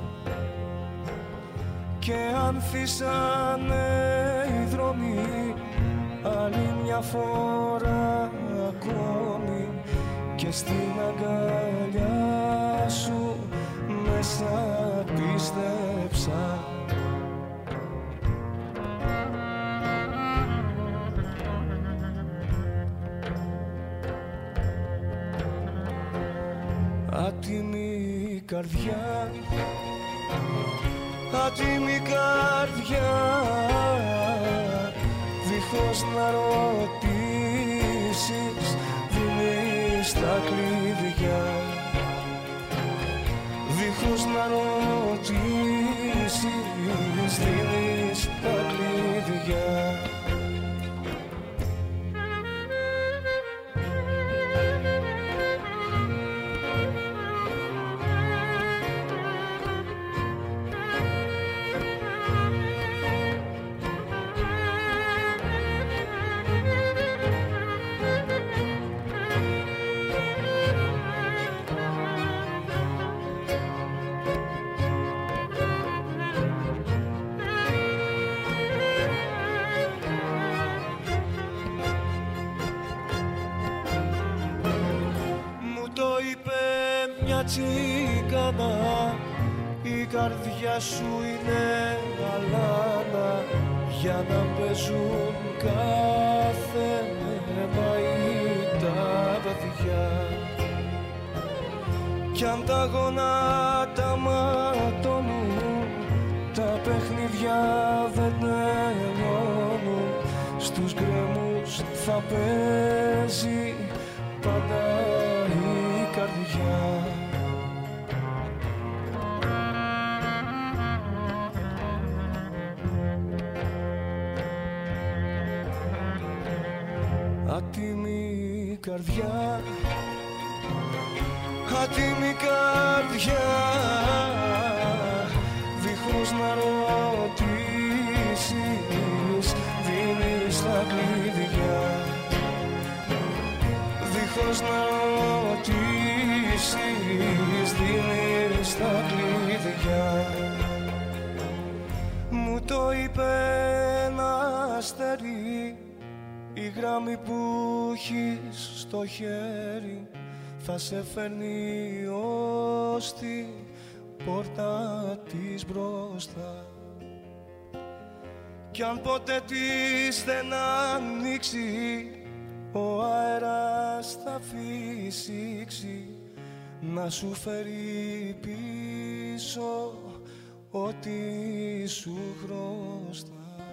Και ανθίσανε οι δρόμοι άλλη μια φορά ακόμη, και στην αγκαλιά σου μέσα πίστεψα. Άτιμη καρδιά, άτιμη καρδιά, δίχως να ρωτήσεις δίνεις τα κλειδιά. Δίχως να ρωτήσεις δίνεις τα κλειδιά. Τσίκανα, η καρδιά σου είναι αλάνα, για να παίζουν κάθε μέρα τα βαθιά. κι αν τα γονάτα ματώνουν, τα παιχνίδια δεν τελειώνουν, στους γκρέμους θα παίζει πάντα η καρδιά. Άτιμη καρδιά, άτιμη καρδιά, δίχως να ρωτήσεις, δίνεις τα κλειδιά. Δίχως να ρωτήσεις, δίνεις τα κλειδιά. Μου το είπε ένα αστέρι, η γράμμη που έχεις στο χέρι θα σε φέρνει ως την πόρτα της μπροστά. Κι αν ποτέ της δεν ανοίξει, ο αέρας θα φυσήξει να σου φέρει πίσω ό,τι σου χρωστά.